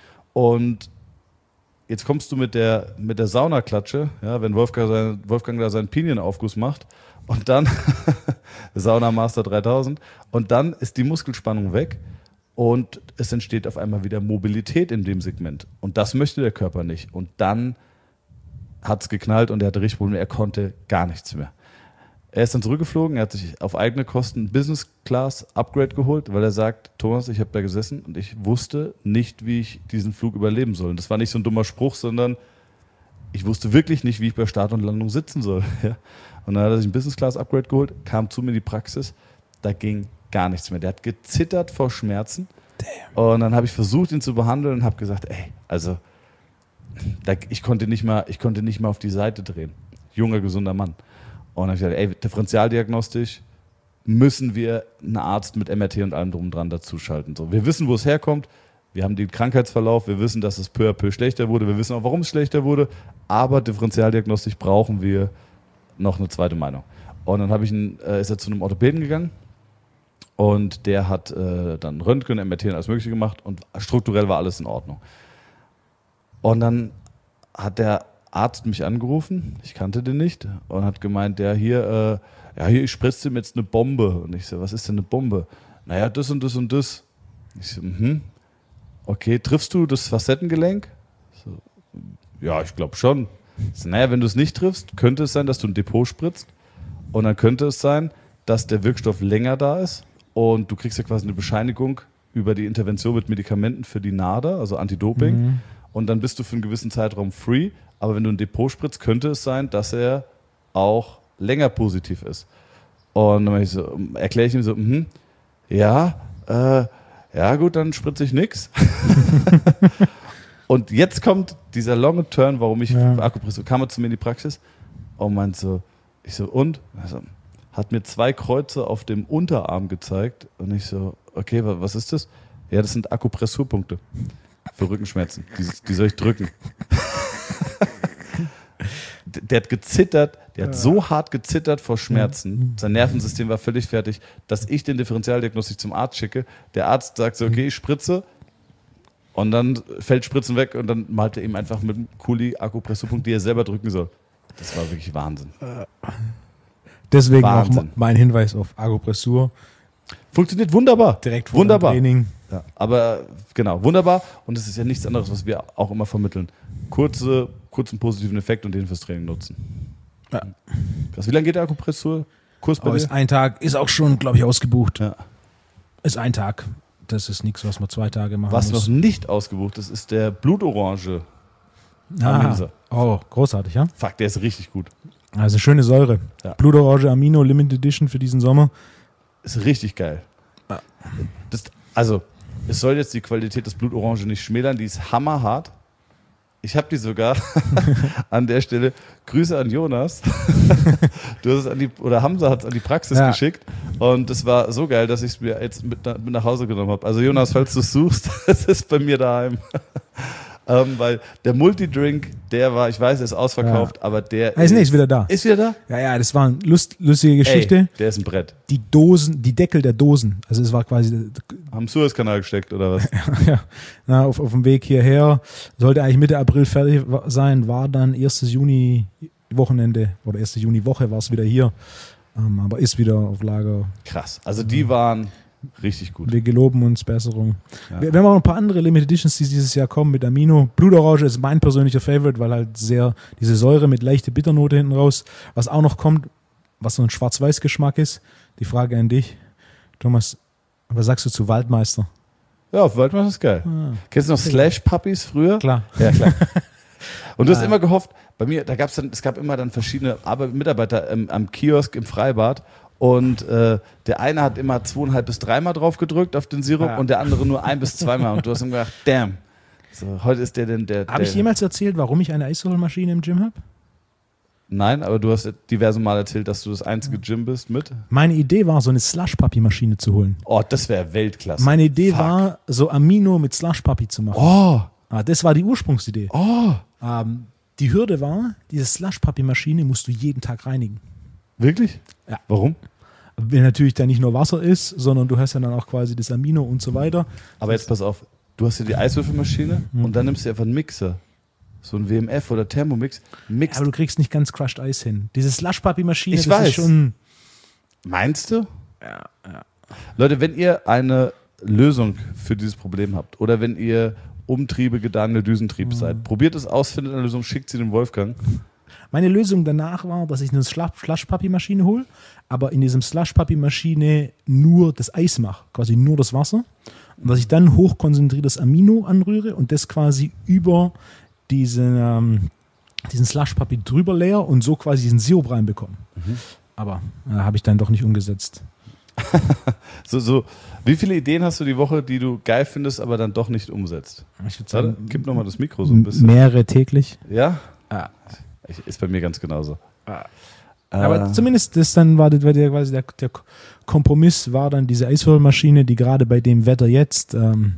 Und jetzt kommst du mit der Saunaklatsche, ja, wenn Wolfgang da seinen Pinienaufguss macht und dann Sauna Master 3000 und dann ist die Muskelspannung weg und es entsteht auf einmal wieder Mobilität in dem Segment. Und das möchte der Körper nicht. Und dann hat es geknallt und er hatte richtig Probleme, er konnte gar nichts mehr. Er ist dann zurückgeflogen, er hat sich auf eigene Kosten ein Business Class Upgrade geholt, weil er sagt, Thomas, ich habe da gesessen und ich wusste nicht, wie ich diesen Flug überleben soll. Und das war nicht so ein dummer Spruch, sondern ich wusste wirklich nicht, wie ich bei Start und Landung sitzen soll. Ja. Und dann hat er sich ein Business Class Upgrade geholt, kam zu mir in die Praxis, da ging gar nichts mehr. Der hat gezittert vor Schmerzen. Damn. Und dann habe ich versucht, ihn zu behandeln und habe gesagt, ey, also ich konnte nicht mal auf die Seite drehen. Junger, gesunder Mann. Und dann habe ich gesagt, ey, differentialdiagnostisch müssen wir einen Arzt mit MRT und allem drum und dran dazuschalten. So, wir wissen, wo es herkommt, wir haben den Krankheitsverlauf, wir wissen, dass es peu à peu schlechter wurde, wir wissen auch, warum es schlechter wurde, aber differentialdiagnostisch brauchen wir noch eine zweite Meinung. Und dann ist er zu einem Orthopäden gegangen und der hat dann Röntgen, MRT und alles Mögliche gemacht und strukturell war alles in Ordnung. Und dann hat der Arzt mich angerufen, ich kannte den nicht, und hat gemeint, hier, ich spritze ihm jetzt eine Bombe. Und ich so, was ist denn eine Bombe? Naja, das und das und das. Ich so, okay, triffst du das Facettengelenk? So, ja, ich glaube schon. Ich so, naja, wenn du es nicht triffst, könnte es sein, dass du ein Depot spritzt, und dann könnte es sein, dass der Wirkstoff länger da ist und du kriegst ja quasi eine Bescheinigung über die Intervention mit Medikamenten für die NADA, also Anti-Doping, und dann bist du für einen gewissen Zeitraum free. Aber wenn du ein Depot spritzt, könnte es sein, dass er auch länger positiv ist. Und dann erkläre ich ihm so, ja gut, dann spritze ich nix. Und jetzt kommt dieser lange Turn, warum ich Akupressur, kam er zu mir in die Praxis und meinte so, Also, hat mir 2 Kreuze auf dem Unterarm gezeigt und ich so, okay, was ist das? Ja, das sind Akupressurpunkte für Rückenschmerzen. Die soll ich drücken. Der hat gezittert, der hat so hart gezittert vor Schmerzen, sein Nervensystem war völlig fertig, dass ich den Differentialdiagnostik zum Arzt schicke. Der Arzt sagt so, okay, ich spritze, und dann fällt Spritzen weg und dann malt er ihm einfach mit einem Kuli Akupressurpunkt, die er selber drücken soll. Das war wirklich Wahnsinn. Deswegen Wahnsinn. Auch mein Hinweis auf Akupressur. Funktioniert wunderbar. Direkt vor dem Training. Ja, aber genau, wunderbar. Und es ist ja nichts anderes, was wir auch immer vermitteln. Kurzen positiven Effekt und den fürs Training nutzen. Ja. Krass. Wie lange geht der Akupressurkurs bei dir? Ist ein Tag, ist auch schon, glaube ich, ausgebucht. Ja. Ist ein Tag. Das ist nichts, was man 2 Tage machen was muss. Was noch nicht ausgebucht ist, ist der Blutorange. Oh, großartig, ja? Fuck, der ist richtig gut. Also schöne Säure. Ja. Blutorange Amino Limited Edition für diesen Sommer. ist richtig geil. Also, es soll jetzt die Qualität des Blutorange nicht schmälern, die ist hammerhart. Ich habe die sogar an der Stelle. Grüße an Jonas. Du hast es Hamza hat es an die Praxis geschickt. Und es war so geil, dass ich es mir jetzt mit nach Hause genommen habe. Also Jonas, falls du es suchst, es ist bei mir daheim. Weil der Multidrink, der war, ich weiß, er ist ausverkauft, aber der ist wieder da. Ist wieder da? Ja, das war eine lustige Geschichte. Ey, der ist ein Brett. Die Dosen, die Deckel der Dosen, also es war quasi... Am Suezkanal gesteckt, oder was? Ja, auf dem Weg hierher, sollte eigentlich Mitte April fertig sein, war dann 1. Juni Wochenende oder 1. Juni Woche war es wieder hier, aber ist wieder auf Lager. Krass, also die waren... Richtig gut. Wir geloben uns Besserung. Ja. Wir haben auch ein paar andere Limited Editions, die dieses Jahr kommen mit Amino. Blutorange ist mein persönlicher Favorite, weil halt sehr diese Säure mit leichter Bitternote hinten raus. Was auch noch kommt, was so ein Schwarz-Weiß-Geschmack ist. Die Frage an dich, Thomas, was sagst du zu Waldmeister? Ja, Waldmeister ist geil. Kennst du noch Slash-Puppies früher? Klar. Ja, klar. Und du hast immer gehofft, bei mir, es gab immer dann verschiedene Mitarbeiter am Kiosk im Freibad. Und der eine hat immer 2,5 bis 3 Mal drauf gedrückt auf den Sirup und der andere nur 1 bis 2 Mal. Und du hast ihm gedacht, damn. So, heute ist der denn der. Habe ich jemals erzählt, warum ich eine Eiswürfelmaschine im Gym habe? Nein, aber du hast diverse Mal erzählt, dass du das einzige Gym bist mit. Meine Idee war, so eine Slush-Puppy-Maschine zu holen. Oh, das wäre Weltklasse. Meine Idee war, so Amino mit Slush-Puppy zu machen. Oh. Das war die Ursprungsidee. Oh. Die Hürde war, diese Slush-Puppy-Maschine musst du jeden Tag reinigen. Wirklich? Ja. Warum? Wenn natürlich da nicht nur Wasser ist, sondern du hast ja dann auch quasi das Amino und so weiter. Aber jetzt pass auf, du hast ja die Eiswürfelmaschine und dann nimmst du einfach einen Mixer. So ein WMF oder Thermomix. Ja, aber du kriegst nicht ganz Crushed Eis hin. Diese Slush-Puppy-Maschine, ich weiß. Ist schon... Meinst du? Ja. Leute, wenn ihr eine Lösung für dieses Problem habt oder wenn ihr Umtriebe, Gedangene, Düsentrieb seid, probiert es aus, findet eine Lösung, schickt sie dem Wolfgang. Meine Lösung danach war, dass ich eine Slush-Puppy-Maschine hole, aber in diesem Slush-Puppy-Maschine nur das Eis mache, quasi nur das Wasser. Und dass ich dann hochkonzentriertes Amino anrühre und das quasi über diesen Slush-Puppy drüber layer und so quasi diesen Sirup reinbekomme. Aber habe ich dann doch nicht umgesetzt. So, wie viele Ideen hast du die Woche, die du geil findest, aber dann doch nicht umsetzt? Ich würde sagen, gib nochmal das Mikro so ein bisschen. Mehrere täglich. Ja? Ist bei mir ganz genauso. Aber zumindest das dann war quasi der Kompromiss war dann diese Eiswürfelmaschine, die gerade bei dem Wetter jetzt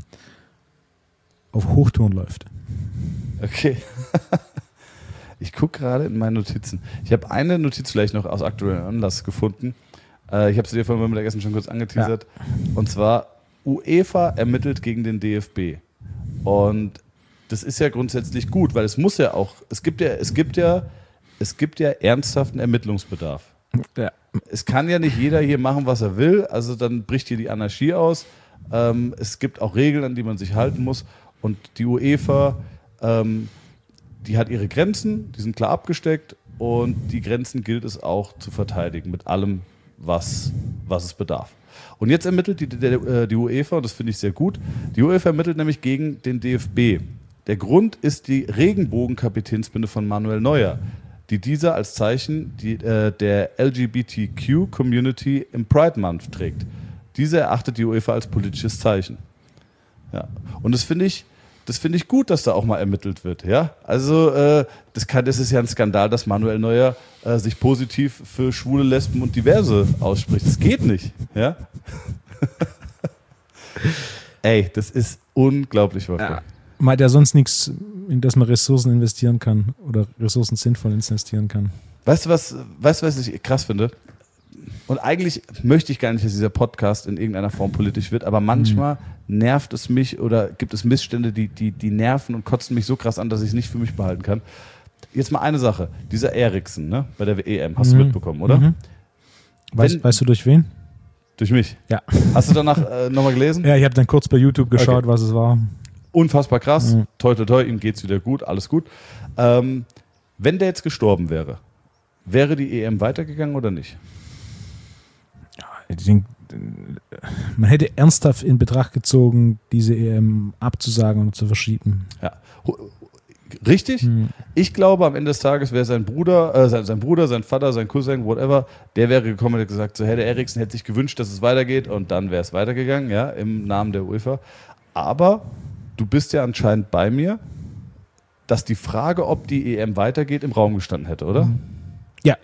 auf Hochtouren läuft. Okay. Ich gucke gerade in meine Notizen. Ich habe eine Notiz vielleicht noch aus aktuellem Anlass gefunden. Ich habe sie dir vorhin beim Mittagessen schon kurz angeteasert. Ja. Und zwar, UEFA ermittelt gegen den DFB. Und das ist ja grundsätzlich gut, weil es muss ja auch, es gibt ja ernsthaften Ermittlungsbedarf. Ja. Es kann ja nicht jeder hier machen, was er will, also dann bricht hier die Anarchie aus. Es gibt auch Regeln, an die man sich halten muss. Und die UEFA, die hat ihre Grenzen, die sind klar abgesteckt und die Grenzen gilt es auch zu verteidigen mit allem, was es bedarf. Und jetzt ermittelt die UEFA, und das finde ich sehr gut, die UEFA ermittelt nämlich gegen den DFB. Der Grund ist die Regenbogen-Kapitänsbinde von Manuel Neuer, die dieser als Zeichen der LGBTQ-Community im Pride Month trägt. Diese erachtet die UEFA als politisches Zeichen. Ja. Und das finde ich gut, dass da auch mal ermittelt wird. Ja? Also das ist ja ein Skandal, dass Manuel Neuer sich positiv für Schwule, Lesben und Diverse ausspricht. Das geht nicht. Ja? Ey, das ist unglaublich, Wolfgang. Ja. Man hat ja sonst nichts, in das man Ressourcen investieren kann oder Ressourcen sinnvoll investieren kann. Weißt du, was ich krass finde? Und eigentlich möchte ich gar nicht, dass dieser Podcast in irgendeiner Form politisch wird, aber manchmal nervt es mich oder gibt es Missstände, die nerven und kotzen mich so krass an, dass ich es nicht für mich behalten kann. Jetzt mal eine Sache. Dieser Eriksen, ne, bei der EM, hast du mitbekommen, oder? Weißt du durch wen? Durch mich? Ja. Hast du danach nochmal gelesen? Ja, ich habe dann kurz bei YouTube geschaut, was es war. Unfassbar krass. Toi, toi, toi, ihm geht's wieder gut, alles gut. Wenn der jetzt gestorben wäre, wäre die EM weitergegangen oder nicht? Man hätte ernsthaft in Betracht gezogen, diese EM abzusagen und zu verschieben. Ja. Richtig? Ich glaube, am Ende des Tages wäre sein Bruder, sein Vater, sein Cousin, whatever, der wäre gekommen und hätte gesagt, so, Herr der Eriksen hätte sich gewünscht, dass es weitergeht und dann wäre es weitergegangen, ja, im Namen der UEFA. Aber du bist ja anscheinend bei mir, dass die Frage, ob die EM weitergeht, im Raum gestanden hätte, oder? Ja.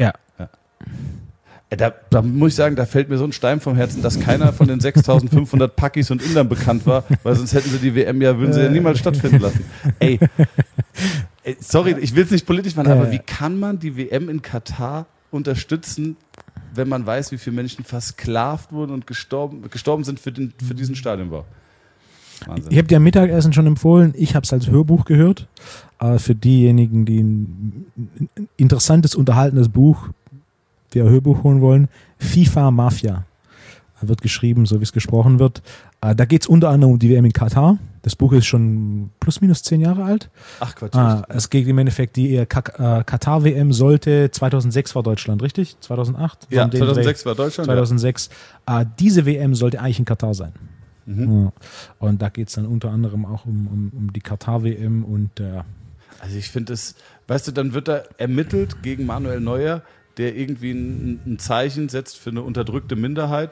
Da muss ich sagen, da fällt mir so ein Stein vom Herzen, dass keiner von den 6.500 Pakis und Indern bekannt war, weil sonst hätten sie die WM würden sie ja niemals stattfinden lassen. Ey, sorry, ich will es nicht politisch machen, aber wie kann man die WM in Katar unterstützen, wenn man weiß, wie viele Menschen versklavt wurden und gestorben sind für diesen Stadionbau? Wahnsinn. Ich habe dir am Mittagessen schon empfohlen, ich habe es als Hörbuch gehört. Für diejenigen, die ein interessantes, unterhaltenes Buch wir Hörbuch holen wollen, FIFA Mafia. Wird geschrieben, so wie es gesprochen wird. Da geht es unter anderem um die WM in Katar. Das Buch ist schon plus minus 10 Jahre alt. Ach Quatsch. Es geht im Endeffekt, die Katar-WM sollte, 2006 war Deutschland, richtig? 2008? Ja, 2006 war Deutschland. 2006. Ja. Diese WM sollte eigentlich in Katar sein. Mhm. Ja. Und da geht es dann unter anderem auch um die Katar-WM und also ich finde es, weißt du, dann wird da ermittelt gegen Manuel Neuer, der irgendwie ein Zeichen setzt für eine unterdrückte Minderheit.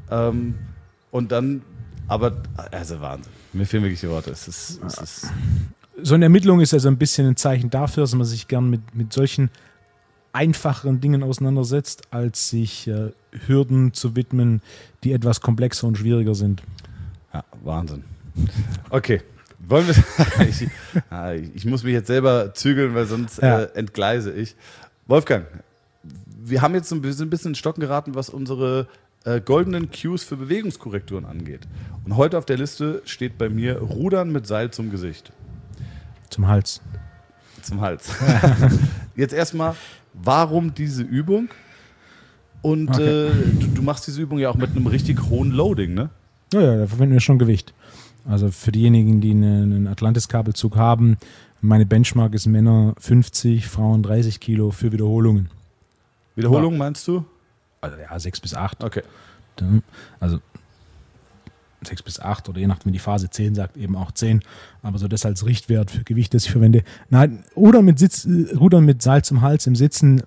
Und dann, aber, also Wahnsinn. Mir fehlen wirklich die Worte. Es ist so eine Ermittlung ist also ein bisschen ein Zeichen dafür, dass man sich gern mit solchen einfacheren Dingen auseinandersetzt, als sich Hürden zu widmen, die etwas komplexer und schwieriger sind. Ja, Wahnsinn. Okay. Wollen wir. Ich muss mich jetzt selber zügeln, weil sonst entgleise ich. Wolfgang, wir haben jetzt ein bisschen in Stocken geraten, was unsere goldenen Cues für Bewegungskorrekturen angeht. Und heute auf der Liste steht bei mir Rudern mit Seil zum Gesicht. Zum Hals. Zum Hals. Jetzt erstmal, warum diese Übung? Und okay. Du machst diese Übung ja auch mit einem richtig hohen Loading, ne? Ja, da verwenden wir schon Gewicht. Also für diejenigen, die einen Atlantis-Kabelzug haben, meine Benchmark ist Männer 50, Frauen 30 Kilo für Wiederholungen. Wiederholungen meinst du? Also ja, 6 bis 8. Okay. Also 6 bis 8 oder je nachdem, wie die Phase 10 sagt, eben auch 10. Aber so das als Richtwert für Gewicht, das ich verwende. Nein, Rudern mit Seil zum Hals im Sitzen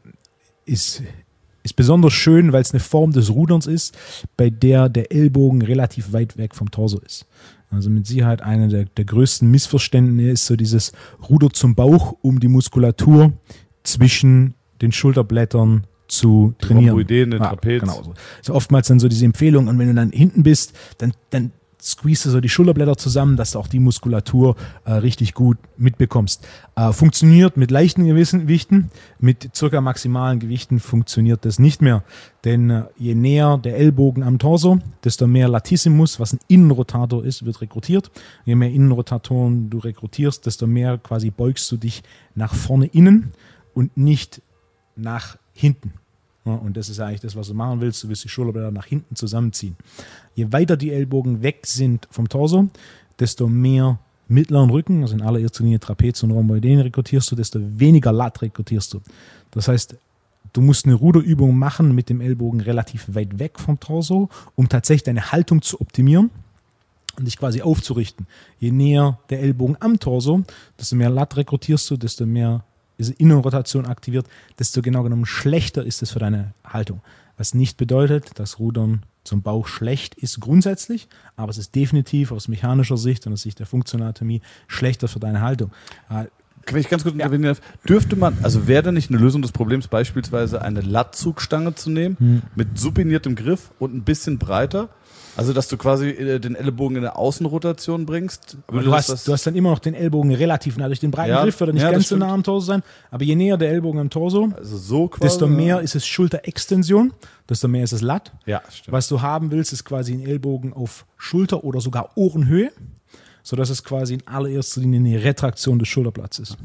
ist besonders schön, weil es eine Form des Ruderns ist, bei der der Ellbogen relativ weit weg vom Torso ist. Also mit Sicherheit einer der größten Missverständnisse ist so dieses Ruder zum Bauch, um die Muskulatur zwischen den Schulterblättern zu trainieren. Rhomboideen, den Trapez. Genau. So oftmals dann so diese Empfehlung, und wenn du dann hinten bist, dann squeeze so die Schulterblätter zusammen, dass du auch die Muskulatur richtig gut mitbekommst. Funktioniert mit leichten Gewichten, mit circa maximalen Gewichten funktioniert das nicht mehr. Denn je näher der Ellbogen am Torso, desto mehr Latissimus, was ein Innenrotator ist, wird rekrutiert. Je mehr Innenrotatoren du rekrutierst, desto mehr quasi beugst du dich nach vorne innen und nicht nach hinten. Ja, und das ist eigentlich das, was du machen willst. Du willst die Schulterblätter nach hinten zusammenziehen. Je weiter die Ellbogen weg sind vom Torso, desto mehr mittleren Rücken, also in allererster Linie Trapez und Rhomboideen rekrutierst du, desto weniger Lat rekrutierst du. Das heißt, du musst eine Ruderübung machen mit dem Ellbogen relativ weit weg vom Torso, um tatsächlich deine Haltung zu optimieren und dich quasi aufzurichten. Je näher der Ellbogen am Torso, desto mehr Lat rekrutierst du, desto mehr diese Innenrotation aktiviert, desto genau genommen schlechter ist es für deine Haltung. Was nicht bedeutet, dass Rudern zum Bauch schlecht ist grundsätzlich, aber es ist definitiv aus mechanischer Sicht und aus Sicht der Funktionanatomie schlechter für deine Haltung. Wenn ich ganz kurz intervenieren darf, dürfte man, also wäre da nicht eine Lösung des Problems, beispielsweise eine Lattzugstange zu nehmen, mit supiniertem Griff und ein bisschen breiter? Also, dass du quasi den Ellbogen in eine Außenrotation bringst. Aber du hast dann immer noch den Ellbogen relativ nah. Durch den breiten Griff wird er nicht ganz so nah am Torso sein. Aber je näher der Ellbogen am Torso, also so quasi, desto mehr ist es Schulterextension, desto mehr ist es Lat. Ja, stimmt. Was du haben willst, ist quasi ein Ellbogen auf Schulter- oder sogar Ohrenhöhe, sodass es quasi in allererster Linie eine Retraktion des Schulterblatts ist.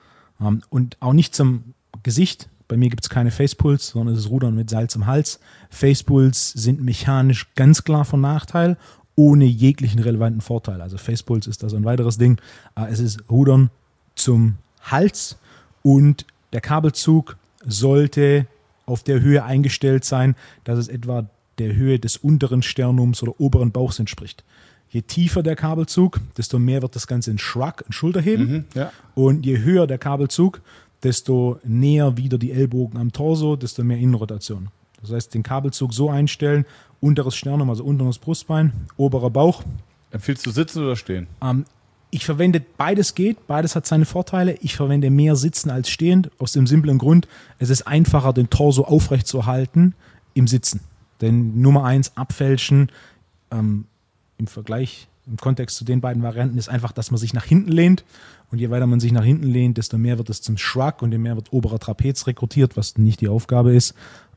Und auch nicht zum Gesicht. Bei mir gibt es keine Facepulls, sondern es ist Rudern mit Seil zum Hals. Facepulls sind mechanisch ganz klar von Nachteil, ohne jeglichen relevanten Vorteil. Also Facepulls ist da so ein weiteres Ding. Es ist Rudern zum Hals und der Kabelzug sollte auf der Höhe eingestellt sein, dass es etwa der Höhe des unteren Sternums oder oberen Bauchs entspricht. Je tiefer der Kabelzug, desto mehr wird das Ganze ein Shrug, ein Schulterheben. Ja. Und je höher der Kabelzug, desto näher wieder die Ellbogen am Torso, desto mehr Innenrotation. Das heißt, den Kabelzug so einstellen, unteres Sternum, also unteres Brustbein, oberer Bauch. Empfiehlst du sitzen oder stehen? Ich verwende beides geht, beides hat seine Vorteile. Ich verwende mehr Sitzen als stehend, aus dem simplen Grund, es ist einfacher, den Torso aufrecht zu halten im Sitzen. Denn Nummer 1, abfälschen, im Vergleich, im Kontext zu den beiden Varianten ist einfach, dass man sich nach hinten lehnt. Und je weiter man sich nach hinten lehnt, desto mehr wird es zum Shrug und je mehr wird oberer Trapez rekrutiert, was nicht die Aufgabe ist.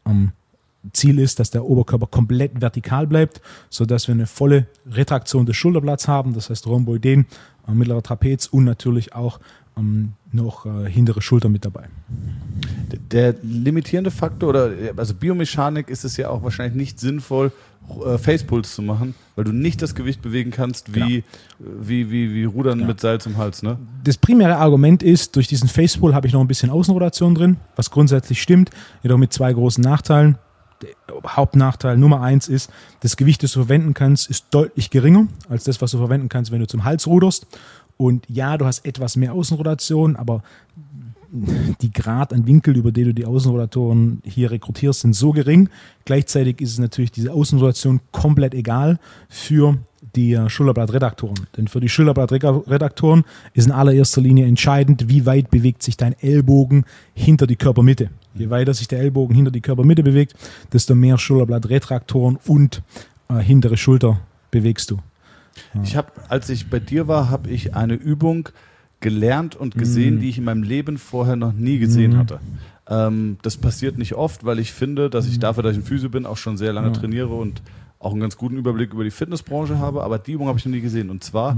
Ziel ist, dass der Oberkörper komplett vertikal bleibt, sodass wir eine volle Retraktion des Schulterblatts haben, das heißt Rhomboideen, mittlerer Trapez und natürlich auch noch hintere Schulter mit dabei. Der limitierende Faktor, also Biomechanik ist es ja auch wahrscheinlich nicht sinnvoll, Facepuls zu machen, weil du nicht das Gewicht bewegen kannst wie Rudern mit Seil zum Hals. Ne? Das primäre Argument ist, durch diesen Facepull habe ich noch ein bisschen Außenrotation drin, was grundsätzlich stimmt, jedoch mit zwei großen Nachteilen. Der Hauptnachteil Nummer 1 ist, das Gewicht, das du verwenden kannst, ist deutlich geringer als das, was du verwenden kannst, wenn du zum Hals ruderst. Und ja, du hast etwas mehr Außenrotation, aber die Grad an Winkel, über die du die Außenrotatoren hier rekrutierst, sind so gering. Gleichzeitig ist es natürlich diese Außenrotation komplett egal für die Schulterblattreduktoren. Denn für die Schulterblattreduktoren ist in allererster Linie entscheidend, wie weit bewegt sich dein Ellbogen hinter die Körpermitte. Je weiter sich der Ellbogen hinter die Körpermitte bewegt, desto mehr Schulterblattretraktoren und hintere Schulter bewegst du. Ja. Als ich bei dir war, habe ich eine Übung gelernt und gesehen, die ich in meinem Leben vorher noch nie gesehen hatte. Das passiert nicht oft, weil ich finde, dass ich dafür, dass ich ein Physio bin, auch schon sehr lange trainiere und auch einen ganz guten Überblick über die Fitnessbranche habe, aber die Übung habe ich noch nie gesehen. Und zwar,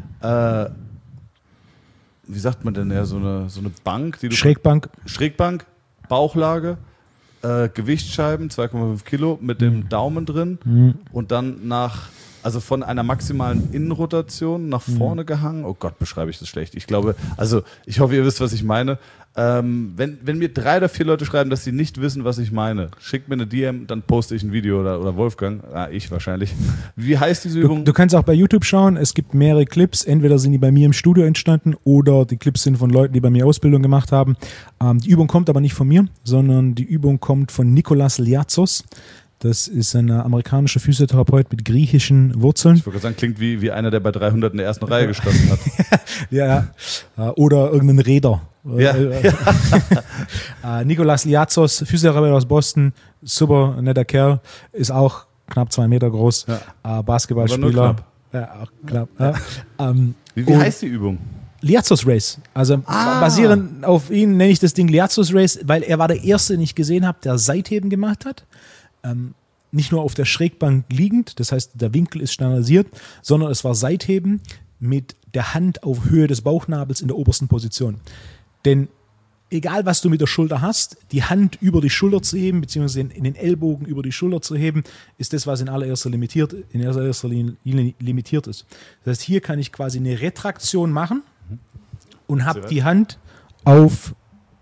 wie sagt man denn, so eine Bank, die du Schrägbank, Bauchlage, Gewichtsscheiben, 2,5 Kilo mit dem Daumen drin und dann also von einer maximalen Innenrotation nach vorne gehangen. Oh Gott, beschreibe ich das schlecht. Ich glaube, ich hoffe, ihr wisst, was ich meine. Wenn mir 3 oder 4 Leute schreiben, dass sie nicht wissen, was ich meine, schickt mir eine DM, dann poste ich ein Video oder Wolfgang. Ich wahrscheinlich. Wie heißt diese Übung? Du kannst auch bei YouTube schauen. Es gibt mehrere Clips. Entweder sind die bei mir im Studio entstanden oder die Clips sind von Leuten, die bei mir Ausbildung gemacht haben. Die Übung kommt aber nicht von mir, sondern die Übung kommt von Nicolas Liatzos. Das ist ein amerikanischer Physiotherapeut mit griechischen Wurzeln. Ich würde sagen, klingt wie einer, der bei 300 in der ersten Reihe gestanden hat. Ja. Oder irgendein Räder. Ja. Nicolas Liatzos, Physiotherapeut aus Boston, super netter Kerl, ist auch knapp 2 Meter groß, Basketballspieler. Ja, auch knapp. Ja. Wie heißt die Übung? Liatzos Race. Also basierend auf ihn nenne ich das Ding Liatzos Race, weil er war der Erste, den ich gesehen habe, der Seitheben gemacht hat. Nicht nur auf der Schrägbank liegend, das heißt, der Winkel ist standardisiert, sondern es war Seitheben mit der Hand auf Höhe des Bauchnabels in der obersten Position. Denn egal, was du mit der Schulter hast, die Hand über die Schulter zu heben, beziehungsweise in den Ellbogen über die Schulter zu heben, ist das, was in allererster Linie limitiert ist. Das heißt, hier kann ich quasi eine Retraktion machen und habe die Hand auf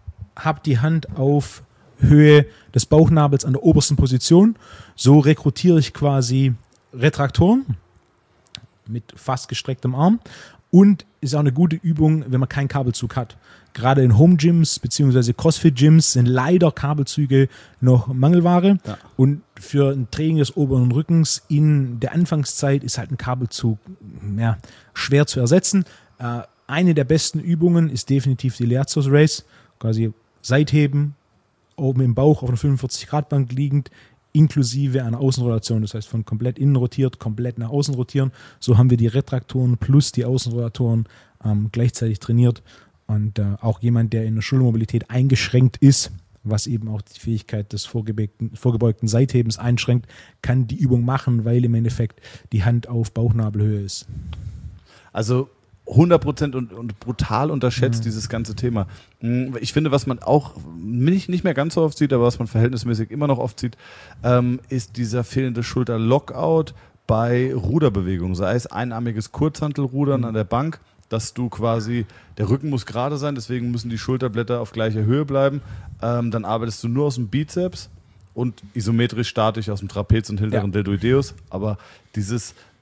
Höhe des Bauchnabels an der obersten Position. So rekrutiere ich quasi Retraktoren mit fast gestrecktem Arm und ist auch eine gute Übung, wenn man keinen Kabelzug hat. Gerade in Home-Gyms bzw. CrossFit-Gyms sind leider Kabelzüge noch Mangelware und für ein Training des oberen Rückens in der Anfangszeit ist halt ein Kabelzug schwer zu ersetzen. Eine der besten Übungen ist definitiv die Liatzos Race, quasi Seitheben, oben im Bauch auf einer 45-Grad-Bank liegend, inklusive einer Außenrotation. Das heißt, von komplett innen rotiert, komplett nach außen rotieren. So haben wir die Retraktoren plus die Außenrotatoren gleichzeitig trainiert. Und auch jemand, der in der Schultermobilität eingeschränkt ist, was eben auch die Fähigkeit des vorgebeugten Seithebens einschränkt, kann die Übung machen, weil im Endeffekt die Hand auf Bauchnabelhöhe ist. Also 100% und brutal unterschätzt dieses ganze Thema. Ich finde, was man auch nicht mehr ganz so oft sieht, aber was man verhältnismäßig immer noch oft sieht, ist dieser fehlende Schulter-Lockout bei Ruderbewegungen. Sei es einarmiges Kurzhantelrudern an der Bank, dass du quasi, der Rücken muss gerade sein, deswegen müssen die Schulterblätter auf gleicher Höhe bleiben. Dann arbeitest du nur aus dem Bizeps und isometrisch statisch aus dem Trapez und hinteren Deltoideus. Aber dieses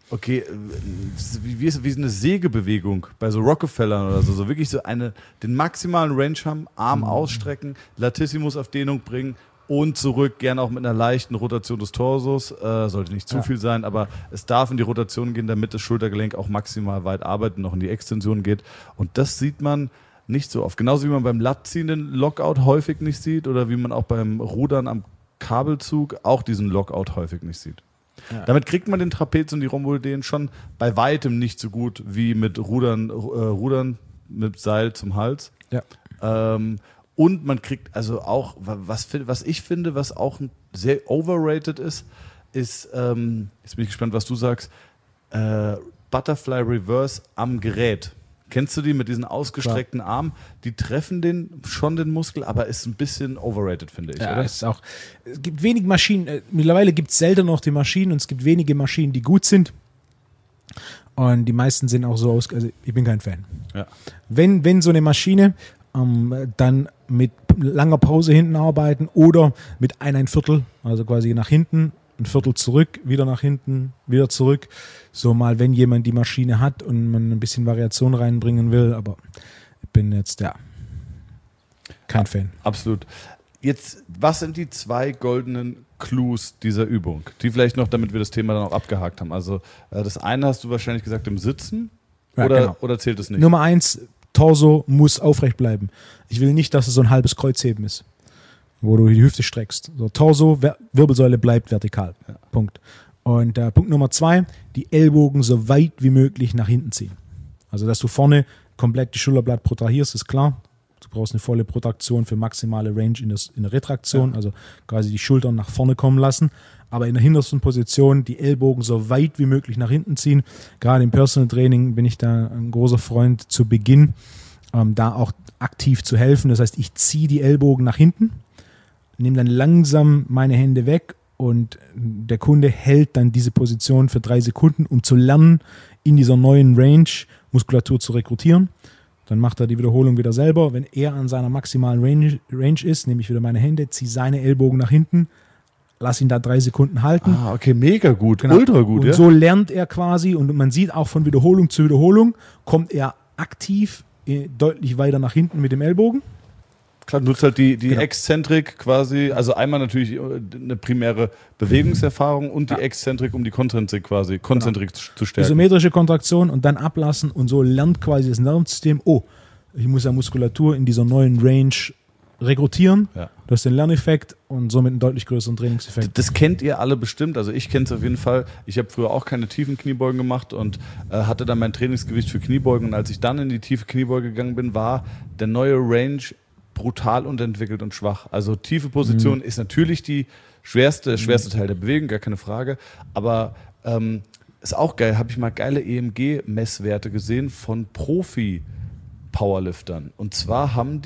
Okay, das ist wie eine Sägebewegung bei so Rockefellern oder so. So wirklich so den maximalen Range haben, Arm ausstrecken, Latissimus auf Dehnung bringen und zurück, gerne auch mit einer leichten Rotation des Torsos. Sollte nicht zu viel sein, aber es darf in die Rotation gehen, damit das Schultergelenk auch maximal weit arbeitet und noch in die Extension geht. Und das sieht man nicht so oft. Genauso wie man beim Latziehen den Lockout häufig nicht sieht oder wie man auch beim Rudern am Kabelzug auch diesen Lockout häufig nicht sieht. Ja. Damit kriegt man den Trapez und die Rhomboideen schon bei weitem nicht so gut wie mit Rudern mit Seil zum Hals. Ja. Und man kriegt also auch, was ich finde, was auch sehr overrated ist, jetzt bin ich gespannt, was du sagst, Butterfly Reverse am Gerät. Kennst du die mit diesen ausgestreckten Armen? Die treffen den Muskel, aber ist ein bisschen overrated, finde ich. Ja, oder? es gibt wenig Maschinen, mittlerweile gibt es selten noch die Maschinen und es gibt wenige Maschinen, die gut sind. Und die meisten sind auch so also ich bin kein Fan. Ja. Wenn so eine Maschine dann mit langer Pause hinten arbeiten oder mit 1/4, also quasi nach hinten, ein Viertel zurück, wieder nach hinten, wieder zurück. So mal, wenn jemand die Maschine hat und man ein bisschen Variation reinbringen will, aber ich bin jetzt, kein Fan. Absolut. Jetzt, was sind die 2 goldenen Clues dieser Übung? Die vielleicht noch, damit wir das Thema dann auch abgehakt haben. Also das eine hast du wahrscheinlich gesagt im Sitzen oder zählt es nicht? Nummer 1, Torso muss aufrecht bleiben. Ich will nicht, dass es so ein halbes Kreuzheben ist, wo du die Hüfte streckst. So, Torso, Wirbelsäule bleibt vertikal. Ja. Punkt. Und Punkt Nummer 2, die Ellbogen so weit wie möglich nach hinten ziehen. Also, dass du vorne komplett die Schulterblatt protrahierst, ist klar. Du brauchst eine volle Protraktion für maximale Range in der Retraktion, also quasi die Schultern nach vorne kommen lassen. Aber in der hintersten Position die Ellbogen so weit wie möglich nach hinten ziehen. Gerade im Personal Training bin ich da ein großer Freund zu Beginn, da auch aktiv zu helfen. Das heißt, ich ziehe die Ellbogen nach hinten, nehme dann langsam meine Hände weg und der Kunde hält dann diese Position für 3 Sekunden, um zu lernen, in dieser neuen Range Muskulatur zu rekrutieren. Dann macht er die Wiederholung wieder selber. Wenn er an seiner maximalen Range ist, nehme ich wieder meine Hände, ziehe seine Ellbogen nach hinten, lass ihn da 3 Sekunden halten. Ah, okay, mega gut, genau. Ultra gut. Und so lernt er quasi und man sieht auch von Wiederholung zu Wiederholung, kommt er aktiv deutlich weiter nach hinten mit dem Ellbogen. Klar, nutzt halt die Exzentrik quasi, also einmal natürlich eine primäre Bewegungserfahrung und die Exzentrik, um die Konzentrik zu stärken. Isometrische Kontraktion und dann ablassen und so lernt quasi das Nervensystem, ich muss ja Muskulatur in dieser neuen Range rekrutieren. Ja. Du hast den Lerneffekt und somit einen deutlich größeren Trainingseffekt. Das kennt ihr alle bestimmt, also ich kenne es auf jeden Fall. Ich habe früher auch keine tiefen Kniebeugen gemacht und hatte dann mein Trainingsgewicht für Kniebeugen und als ich dann in die tiefe Kniebeuge gegangen bin, war der neue Range brutal unterentwickelt und schwach. Also tiefe Position ist natürlich der schwerste Teil der Bewegung, gar keine Frage. Aber ist auch geil, habe ich mal geile EMG-Messwerte gesehen von Profi-Powerliftern. Und zwar haben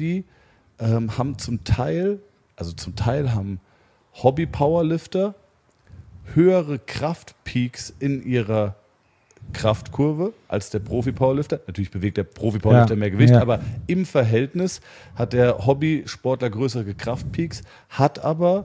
zum Teil haben Hobby-Powerlifter höhere Kraftpeaks in ihrer Kraftkurve als der Profi-Powerlifter. Natürlich bewegt der Profi-Powerlifter mehr Gewicht, aber im Verhältnis hat der Hobby-Sportler größere Kraftpeaks, hat aber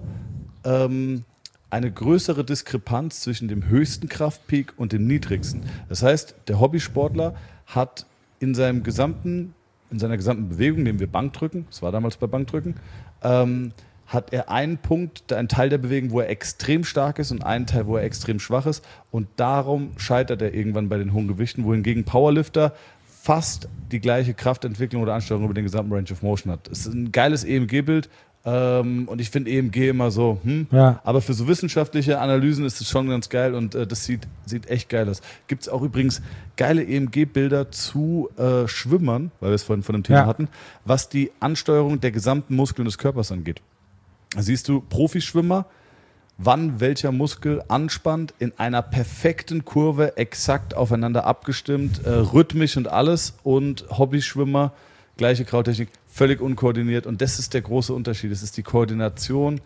eine größere Diskrepanz zwischen dem höchsten Kraftpeak und dem niedrigsten. Das heißt, der Hobbysportler hat in seiner gesamten Bewegung, nehmen wir Bankdrücken, das war damals bei Bankdrücken, hat er einen Teil der Bewegung, wo er extrem stark ist und einen Teil, wo er extrem schwach ist. Und darum scheitert er irgendwann bei den hohen Gewichten, wohingegen Powerlifter fast die gleiche Kraftentwicklung oder Ansteuerung über den gesamten Range of Motion hat. Es ist ein geiles EMG-Bild und ich finde EMG immer so, aber für so wissenschaftliche Analysen ist es schon ganz geil und das sieht echt geil aus. Gibt es auch übrigens geile EMG-Bilder zu Schwimmern, weil wir es vorhin von dem Thema hatten, was die Ansteuerung der gesamten Muskeln des Körpers angeht. Da siehst du Profischwimmer, wann welcher Muskel anspannt, in einer perfekten Kurve, exakt aufeinander abgestimmt, rhythmisch und alles. Und Hobbyschwimmer, gleiche Kraultechnik, völlig unkoordiniert. Und das ist der große Unterschied. Es ist die Koordination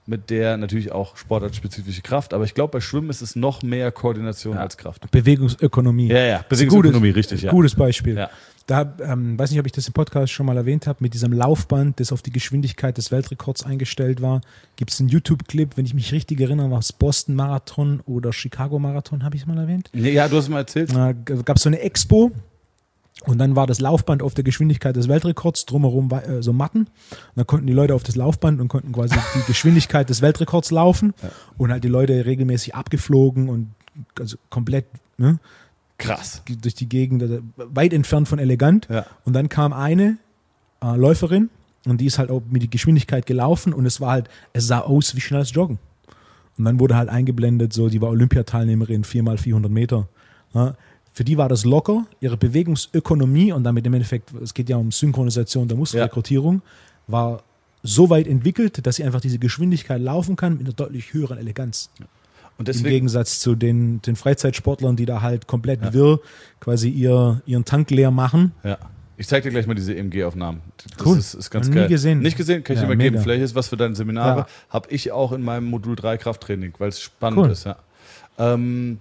mit der natürlich auch sportartspezifische Kraft, aber ich glaube, bei Schwimmen ist es noch mehr Koordination als Kraft. Bewegungsökonomie. Ja, Bewegungsökonomie, richtig, ja. Gutes Beispiel. Ja. Da, weiß nicht, ob ich das im Podcast schon mal erwähnt habe, mit diesem Laufband, das auf die Geschwindigkeit des Weltrekords eingestellt war, gibt es einen YouTube-Clip, wenn ich mich richtig erinnere, war es Boston Marathon oder Chicago Marathon, habe ich es mal erwähnt? Nee, ja, du hast es mal erzählt. Da gab es so eine Expo und dann war das Laufband auf der Geschwindigkeit des Weltrekords, drumherum so Matten. Und dann konnten die Leute auf das Laufband und konnten quasi die Geschwindigkeit des Weltrekords laufen und halt die Leute regelmäßig abgeflogen und also komplett, ne? Krass. Durch die Gegend, weit entfernt von elegant. Ja. Und dann kam eine Läuferin und die ist halt auch mit der Geschwindigkeit gelaufen und es sah aus wie schnelles Joggen. Und dann wurde halt eingeblendet, so, die war Olympiateilnehmerin, 4x400 Meter. Ja. Für die war das locker, ihre Bewegungsökonomie und damit im Endeffekt, es geht ja um Synchronisation der Muskelrekrutierung, war so weit entwickelt, dass sie einfach diese Geschwindigkeit laufen kann mit einer deutlich höheren Eleganz. Ja. Und deswegen, im Gegensatz zu den Freizeitsportlern, die da halt komplett wirr quasi ihren Tank leer machen. Ja. Ich zeig dir gleich mal diese EMG-Aufnahmen. Das cool. ist ganz geil. Nie gesehen. Nicht gesehen? Kann ich dir mal geben. Vielleicht ist was für deine Seminare. Ja. Habe ich auch in meinem Modul 3 Krafttraining, weil es spannend ist. Ja. Was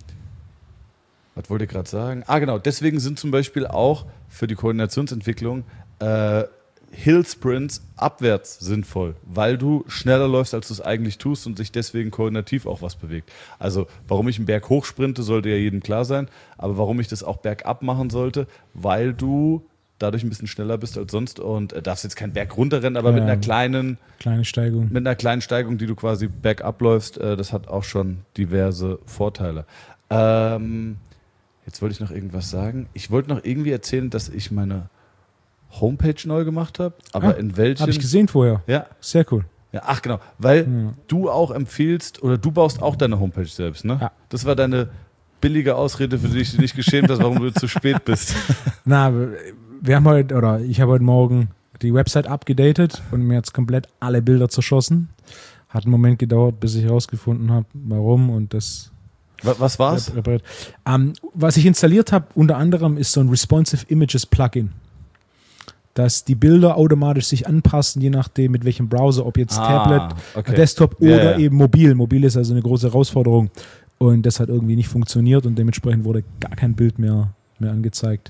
wollte ich gerade sagen? Genau. Deswegen sind zum Beispiel auch für die Koordinationsentwicklung Hill-Sprints abwärts sinnvoll, weil du schneller läufst, als du es eigentlich tust und sich deswegen koordinativ auch was bewegt. Also warum ich einen Berg hoch sprinte, sollte ja jedem klar sein, aber warum ich das auch bergab machen sollte, weil du dadurch ein bisschen schneller bist als sonst und darfst jetzt keinen Berg runterrennen, aber mit einer kleine Steigung. Mit einer kleinen Steigung, die du quasi bergab läufst, das hat auch schon diverse Vorteile. Jetzt wollte ich noch irgendwas sagen. Ich wollte noch irgendwie erzählen, dass ich meine Homepage neu gemacht habe, aber in welchem... Habe ich gesehen vorher. Ja. Sehr cool. Ja, genau, weil du auch empfiehlst, oder du baust auch deine Homepage selbst, ne? Ja. Das war deine billige Ausrede, für die ich dich nicht geschämt hast, warum du zu spät bist. Na, ich habe heute Morgen die Website abgedatet und mir jetzt komplett alle Bilder zerschossen. Hat einen Moment gedauert, bis ich herausgefunden habe, warum und das... Was war's? Was ich installiert habe, unter anderem, ist so ein Responsive Images Plugin, dass die Bilder automatisch sich anpassen, je nachdem mit welchem Browser, ob jetzt Tablet, Desktop oder eben mobil. Mobil ist also eine große Herausforderung und das hat irgendwie nicht funktioniert und dementsprechend wurde gar kein Bild mehr angezeigt.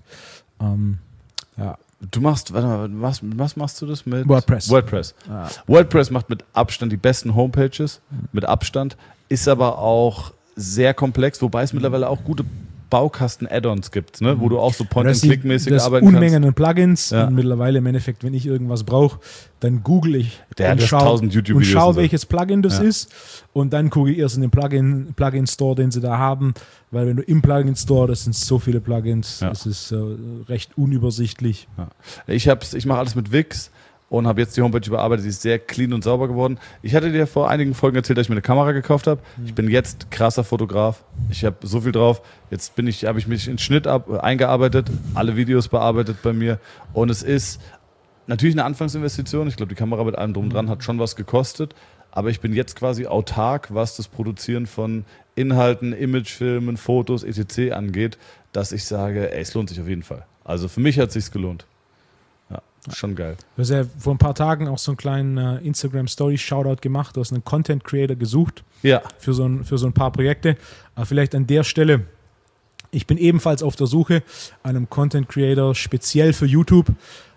Du machst, warte mal, was machst du das mit? WordPress. WordPress macht mit Abstand die besten Homepages, mit Abstand, ist aber auch sehr komplex, wobei es mittlerweile auch gute Baukasten-Add-ons gibt, ne? Wo du auch so Point-and-Click-mäßig arbeiten kannst. Unmengen an Plugins und mittlerweile im Endeffekt, wenn ich irgendwas brauche, dann google ich und schaue, welches Plugin das ist und dann gucke ich erst in den Plugin-Store, den sie da haben, weil wenn du im Plugin-Store, das sind so viele Plugins, das ist recht unübersichtlich. Ja. Ich mache alles mit Wix und habe jetzt die Homepage überarbeitet, die ist sehr clean und sauber geworden. Ich hatte dir vor einigen Folgen erzählt, dass ich mir eine Kamera gekauft habe. Ich bin jetzt krasser Fotograf. Ich habe so viel drauf. Jetzt habe ich mich in Schnitt eingearbeitet, alle Videos bearbeitet bei mir. Und es ist natürlich eine Anfangsinvestition. Ich glaube, die Kamera mit allem drum dran hat schon was gekostet. Aber ich bin jetzt quasi autark, was das Produzieren von Inhalten, Imagefilmen, Fotos, etc. angeht, dass ich sage, es lohnt sich auf jeden Fall. Also für mich hat es sich gelohnt. Schon geil. Du hast ja vor ein paar Tagen auch so einen kleinen Instagram-Story-Shoutout gemacht. Du hast einen Content-Creator gesucht für so ein paar Projekte. Vielleicht an der Stelle, ich bin ebenfalls auf der Suche einem Content-Creator speziell für YouTube.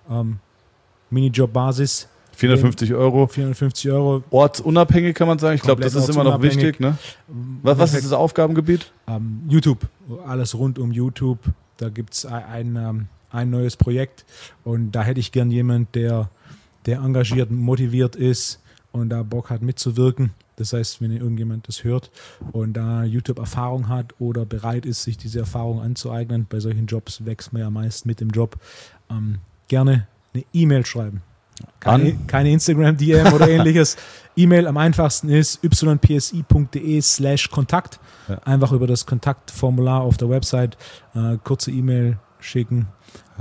Minijob-Basis. 450 Euro. 450 Euro. Ortsunabhängig kann man sagen. Ich glaube, das ist immer noch wichtig. Ne? Was ist das Aufgabengebiet? YouTube. Alles rund um YouTube. Da gibt es ein neues Projekt und da hätte ich gern jemand, der engagiert und motiviert ist und da Bock hat mitzuwirken. Das heißt, wenn irgendjemand das hört und da YouTube-Erfahrung hat oder bereit ist, sich diese Erfahrung anzueignen, bei solchen Jobs wächst man ja meist mit dem Job, gerne eine E-Mail schreiben. Keine Instagram-DM oder ähnliches. E-Mail am einfachsten ist ypsi.de/Kontakt. Einfach über das Kontaktformular auf der Website kurze E-Mail schicken.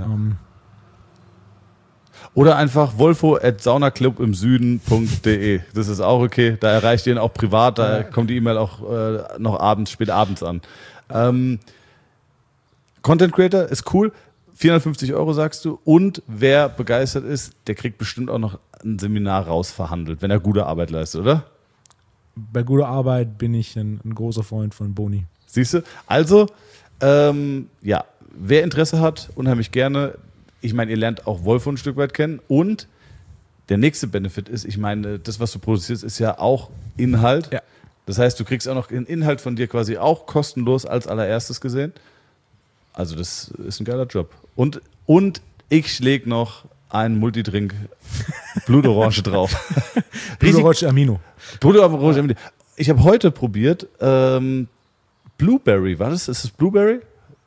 Oder einfach wolfo@saunaclubimsüden.de. Das ist auch okay. Da erreicht ihr ihn auch privat. Da kommt die E-Mail auch noch spät abends an. Content Creator ist cool. 450 Euro sagst du. Und wer begeistert ist, der kriegt bestimmt auch noch ein Seminar rausverhandelt, wenn er gute Arbeit leistet, oder? bei guter Arbeit bin ich ein großer Freund von Boni. Siehst du? Also, ja, wer Interesse hat, unheimlich gerne. Ich meine, ihr lernt auch Wolfo ein Stück weit kennen. Und der nächste Benefit ist, ich meine, das, was du produzierst, ist ja auch Inhalt. Ja. Das heißt, du kriegst auch noch den Inhalt von dir quasi auch kostenlos als allererstes gesehen. Also das ist ein geiler Job. Und ich schläge noch einen Multidrink Blutorange drauf. Blutorange Amino. Blutorange Amino. Ich habe heute probiert Blueberry, war das? Ist das Blueberry?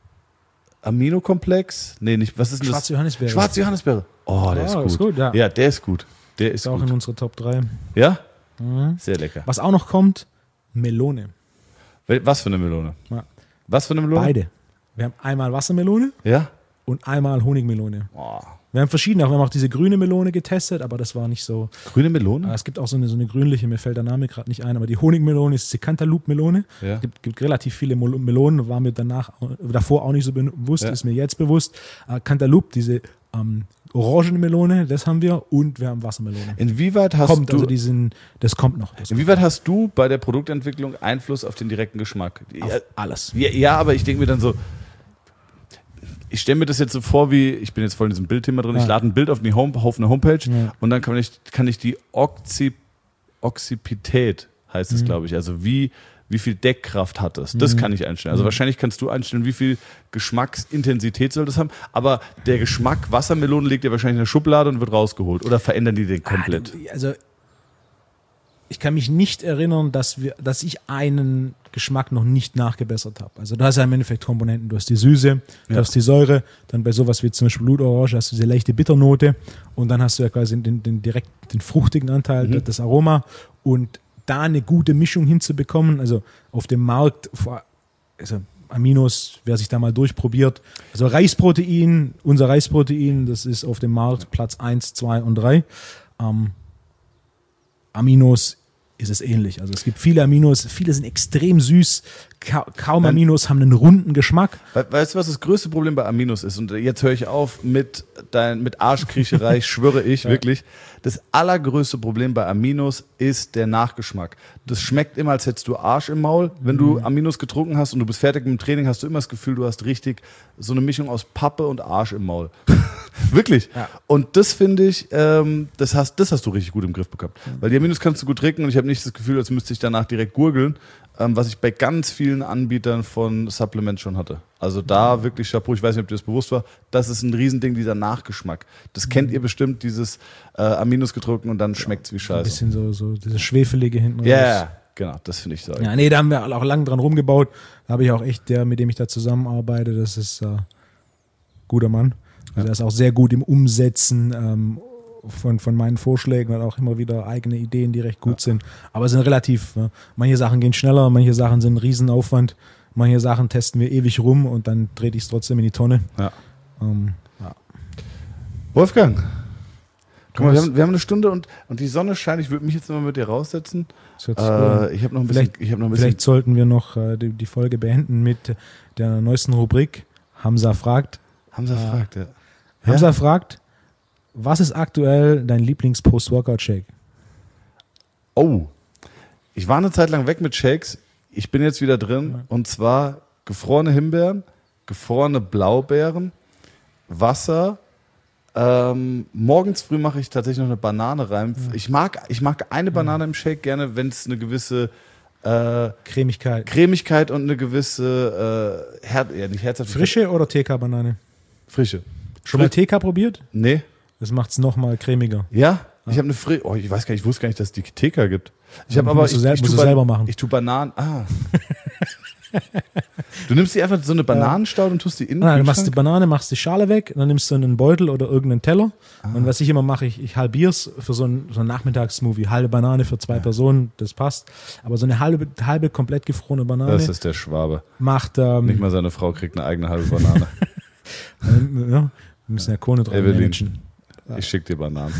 Aminokomplex? Nee, nicht. Was ist denn das? Schwarze Johannisbeere. Schwarze Johannisbeere. Oh, der ist gut. Ja. Ja, der ist gut. Der ist auch gut. in unserer Top 3. Ja? Sehr lecker. Was auch noch kommt, Melone. Was für eine Melone? Ja. Was für eine Melone? Beide. Wir haben einmal Wassermelone Ja? und einmal Honigmelone. Oh. Wir haben verschiedene, wir haben auch diese grüne Melone getestet, aber das war nicht so. Grüne Melone? Es gibt auch so eine grünliche, mir fällt der Name gerade nicht ein, aber die Honigmelone ist die Cantaloupe-Melone. Ja. Es gibt relativ viele Melonen, war mir davor auch nicht so bewusst, Ja. ist mir jetzt bewusst. Cantaloupe, diese Orangenmelone, das haben wir, und wir haben Wassermelone. Inwieweit hast Kommt, du also das kommt noch. Inwieweit hast du bei der Produktentwicklung Einfluss auf den direkten Geschmack? Auf alles. Ja, aber ich denke mir dann so, ich stelle mir das jetzt so vor, wie, ich bin jetzt voll in diesem Bildthema drin, ich lade ein Bild auf eine Homepage und dann kann ich die Oxipität, heißt es, glaube ich, also wie viel Deckkraft hat es, das kann ich einstellen. Also wahrscheinlich kannst du einstellen, wie viel Geschmacksintensität soll das haben, aber der Geschmack Wassermelone liegt ja wahrscheinlich in der Schublade und wird rausgeholt, oder verändern die den komplett? Also ich kann mich nicht erinnern, dass ich einen Geschmack noch nicht nachgebessert habe. Also du hast ja im Endeffekt Komponenten. Du hast die Süße, du hast die Säure, dann bei sowas wie zum Beispiel Blutorange hast du diese leichte Bitternote und dann hast du ja quasi den fruchtigen Anteil, das Aroma, und da eine gute Mischung hinzubekommen, also auf dem Markt, also Aminos, wer sich da mal durchprobiert, also Reisprotein, unser Reisprotein, das ist auf dem Markt Platz 1, 2 und 3. Aminos ist es ähnlich. Also es gibt viele Aminos, viele sind extrem süß, kaum Aminos haben einen runden Geschmack. Weißt du, was das größte Problem bei Aminos ist? Und jetzt höre ich auf mit Arschkriecherei, schwöre ich wirklich. Das allergrößte Problem bei Aminos ist der Nachgeschmack. Das schmeckt immer, als hättest du Arsch im Maul. Wenn du Aminos getrunken hast und du bist fertig mit dem Training, hast du immer das Gefühl, du hast richtig so eine Mischung aus Pappe und Arsch im Maul. Wirklich. Ja. Und das finde ich, das hast du richtig gut im Griff bekommen. Weil die Aminos kannst du gut trinken und ich habe nicht das Gefühl, als müsste ich danach direkt gurgeln, was ich bei ganz vielen Anbietern von Supplements schon hatte. Also da wirklich Chapeau, ich weiß nicht, ob dir das bewusst war, das ist ein Riesending, dieser Nachgeschmack. Das kennt ihr bestimmt, dieses Aminos getrunken und dann schmeckt es wie Scheiße. Ein bisschen so dieses Schwefelige hinten raus. Ja, genau, das finde ich so. Ja, nee, da haben wir auch lange dran rumgebaut. Da habe ich auch echt, der, mit dem ich da zusammenarbeite, das ist guter Mann. Also er ist auch sehr gut im Umsetzen von meinen Vorschlägen und auch immer wieder eigene Ideen, die recht gut sind. Aber es sind relativ, manche Sachen gehen schneller, manche Sachen sind ein Riesenaufwand, manche Sachen testen wir ewig rum und dann drehe ich es trotzdem in die Tonne. Ja. Wolfgang, guck mal, wir haben eine Stunde und die Sonne scheint. Ich würde mich jetzt mal mit dir raussetzen. Ich habe noch ein bisschen. Vielleicht sollten wir noch die Folge beenden mit der neuesten Rubrik Hamza fragt. Hamza fragt, ja. Hamza fragt, was ist aktuell dein Lieblings-Post-Workout-Shake? Oh, ich war eine Zeit lang weg mit Shakes. Ich bin jetzt wieder drin. Ja. Und zwar gefrorene Himbeeren, gefrorene Blaubeeren, Wasser. Morgens früh mache ich tatsächlich noch eine Banane rein. Ja. Ich mag eine Banane im Shake gerne, wenn es eine gewisse Cremigkeit und eine gewisse nicht Herz hat. Frische oder TK-Banane? Frische. Schon mal TK probiert? Nee. Das macht es nochmal cremiger. Ja? Ich habe eine ich weiß gar nicht, ich wusste gar nicht, dass es die TK gibt. Ich habe aber musst du selber machen. Ich tue Bananen. Du nimmst die einfach so eine Bananenstaude und tust die innen. Du machst die Banane, machst die Schale weg, dann nimmst du einen Beutel oder irgendeinen Teller. Und was ich immer mache, ich halbiere es für so ein Nachmittagssmoothie. Halbe Banane für 2 Personen, das passt. Aber so eine halbe komplett gefrorene Banane. Das ist der Schwabe. Macht nicht mal seine Frau kriegt eine eigene halbe Banane. Wir müssen ja Kohlenhydrate drauf managen. Ich schicke dir Bananen.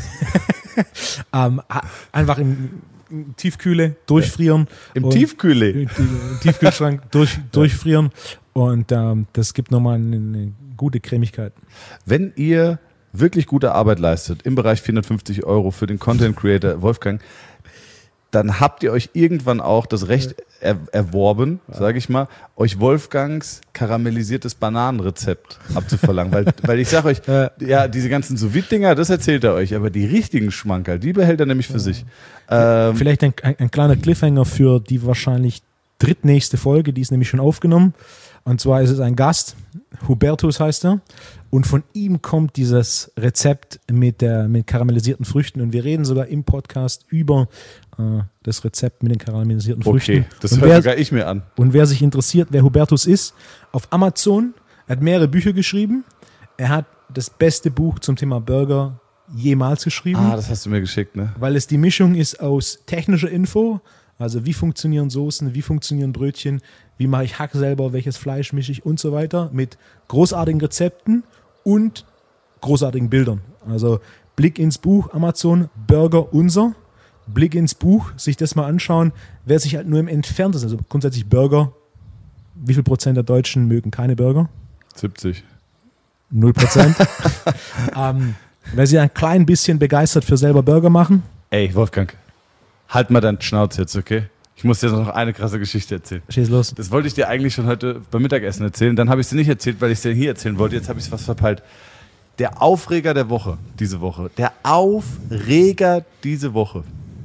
Einfach in Tiefkühle durchfrieren. Im Tiefkühle? Im Tiefkühlschrank durchfrieren. Und das gibt nochmal eine gute Cremigkeit. Wenn ihr wirklich gute Arbeit leistet im Bereich 450 € für den Content Creator Wolfgang, dann habt ihr euch irgendwann auch das Recht erworben, sage ich mal, euch Wolfgangs karamellisiertes Bananenrezept abzuverlangen. weil ich sage euch, ja, diese ganzen Sous-Vide-Dinger, das erzählt er euch, aber die richtigen Schmankerl, die behält er nämlich für sich. Vielleicht ein kleiner Cliffhanger für die wahrscheinlich drittnächste Folge, die ist nämlich schon aufgenommen. Und zwar ist es ein Gast, Hubertus heißt er, und von ihm kommt dieses Rezept mit karamellisierten Früchten und wir reden sogar im Podcast über das Rezept mit den karamellisierten Früchten. Okay, das hört sogar ich mir an. Und wer sich interessiert, wer Hubertus ist, auf Amazon, er hat mehrere Bücher geschrieben, er hat das beste Buch zum Thema Burger jemals geschrieben. Ah, das hast du mir geschickt, ne? Weil es die Mischung ist aus technischer Info, also wie funktionieren Soßen, wie funktionieren Brötchen, wie mache ich Hack selber, welches Fleisch mische ich und so weiter, mit großartigen Rezepten und großartigen Bildern. Also Blick ins Buch, Amazon, Burger unser, Blick ins Buch, sich das mal anschauen, wer sich halt nur im Entferntesten, also grundsätzlich Burger, wie viel Prozent der Deutschen mögen keine Burger? 70. 0%. Wer sich ein klein bisschen begeistert für selber Burger machen? Ey, Wolfgang, halt mal deinen Schnauz jetzt, okay? Ich muss dir noch eine krasse Geschichte erzählen. Schieß los. Das wollte ich dir eigentlich schon heute beim Mittagessen erzählen. Dann habe ich es dir nicht erzählt, weil ich es dir hier erzählen wollte. Jetzt habe ich es fast verpeilt. Der Aufreger der Woche, diese Woche. Der Aufreger diese Woche.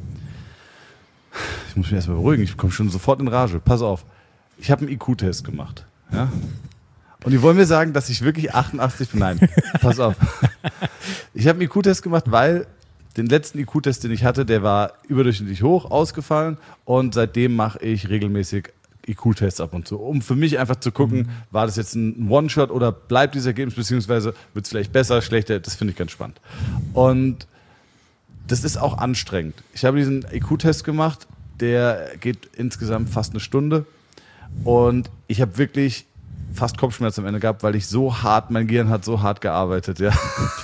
Ich muss mich erstmal beruhigen. Ich komme schon sofort in Rage. Pass auf. Ich habe einen IQ-Test gemacht. Ja? Und die wollen mir sagen, dass ich wirklich 88 bin. Nein, pass auf. Ich habe einen IQ-Test gemacht, weil den letzten IQ-Test, den ich hatte, der war überdurchschnittlich hoch ausgefallen und seitdem mache ich regelmäßig IQ-Tests ab und zu, um für mich einfach zu gucken, war das jetzt ein One-Shot oder bleibt dieses Ergebnis, beziehungsweise wird es vielleicht besser, schlechter, das finde ich ganz spannend. Und das ist auch anstrengend. Ich habe diesen IQ-Test gemacht, der geht insgesamt fast eine Stunde und ich habe wirklich fast Kopfschmerzen am Ende gehabt, weil ich so hart, mein Gehirn hat so hart gearbeitet, ja.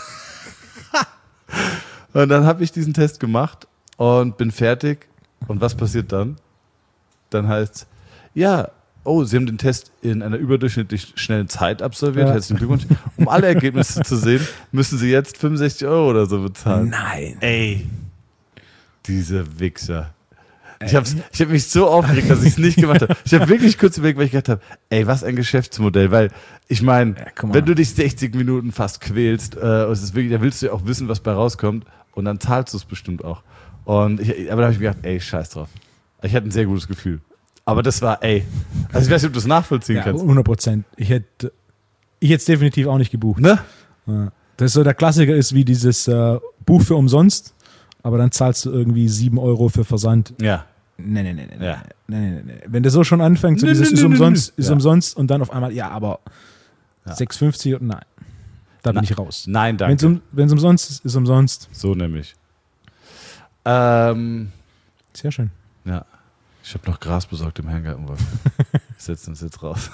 Und dann habe ich diesen Test gemacht und bin fertig. Und was passiert dann? Dann heißt es, ja, oh, Sie haben den Test in einer überdurchschnittlich schnellen Zeit absolviert. Ja. Herzlichen Glückwunsch. Um alle Ergebnisse zu sehen, müssen Sie jetzt 65 € oder so bezahlen. Nein. Ey, diese Wichser. Ich hab mich so aufgeregt, dass ich es nicht gemacht habe. Ich habe wirklich kurz überlegt, weil ich gedacht habe, ey, was ein Geschäftsmodell. Weil, ich meine, wenn du dich 60 Minuten fast quälst, es ist wirklich, da willst du ja auch wissen, was bei rauskommt. Und dann zahlst du es bestimmt auch. Aber da habe ich mir gedacht, ey, scheiß drauf. Ich hatte ein sehr gutes Gefühl. Aber das war, ey. Also ich weiß nicht, ob du das nachvollziehen kannst. 100%. Ich hätte es definitiv auch nicht gebucht. Ne? Das ist so, der Klassiker ist wie dieses Buch für umsonst, aber dann zahlst du irgendwie 7 € für Versand. Ja. Nee. Ja. Nee. Wenn das so schon anfängt, so dieses ist umsonst und dann auf einmal, ja, aber 6,50 und nein. Da bin ich raus. Nein, danke. Wenn es umsonst ist, ist umsonst. So nämlich. Sehr schön. Ja. Ich habe noch Gras besorgt im Hangarten. Wir setzen uns jetzt raus.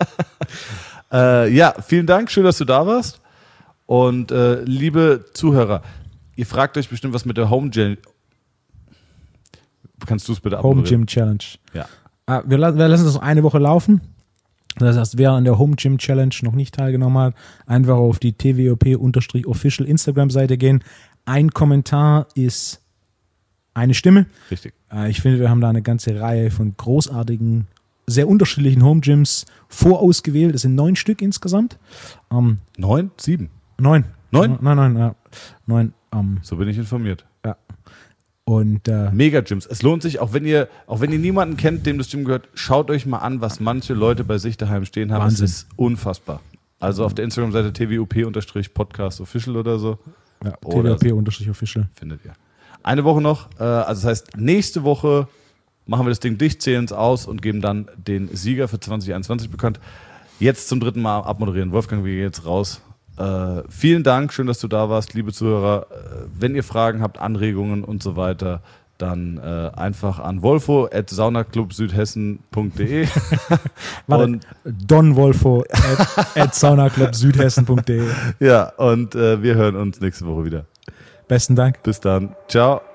Ja, vielen Dank. Schön, dass du da warst. Und liebe Zuhörer, ihr fragt euch bestimmt, was mit der Home Gym. Kannst du es bitte abmoderieren? Home Gym Challenge. Ja. Wir lassen das noch eine Woche laufen. Das heißt, wer an der Home Gym Challenge noch nicht teilgenommen hat, einfach auf die TWOP_official Instagram-Seite gehen. Ein Kommentar ist eine Stimme. Richtig. Ich finde, wir haben da eine ganze Reihe von großartigen, sehr unterschiedlichen Home Gyms vorausgewählt. Es sind 9 Stück insgesamt. 9? 7? 9. 9? Nein, ja. 9. So bin ich informiert. Ja. Und Mega-Gyms. Es lohnt sich, auch wenn ihr niemanden kennt, dem das Gym gehört, schaut euch mal an, was manche Leute bei sich daheim stehen haben. Wahnsinn. Es ist unfassbar. Also auf der Instagram-Seite TWOP_Podcast Official oder so. Ja, TWOP_Official. Findet ihr. Eine Woche noch. Also das heißt, nächste Woche machen wir das Ding dicht, zählen es aus und geben dann den Sieger für 2021 bekannt. Jetzt zum 3. Mal abmoderieren. Wolfgang, wir gehen jetzt raus. Vielen Dank, schön, dass du da warst, liebe Zuhörer. Wenn ihr Fragen habt, Anregungen und so weiter, dann einfach an wolfo@saunaclubsüdhessen.de. Warte, donwolfo@saunaclubsüdhessen.de. Ja, und wir hören uns nächste Woche wieder. Besten Dank. Bis dann. Ciao.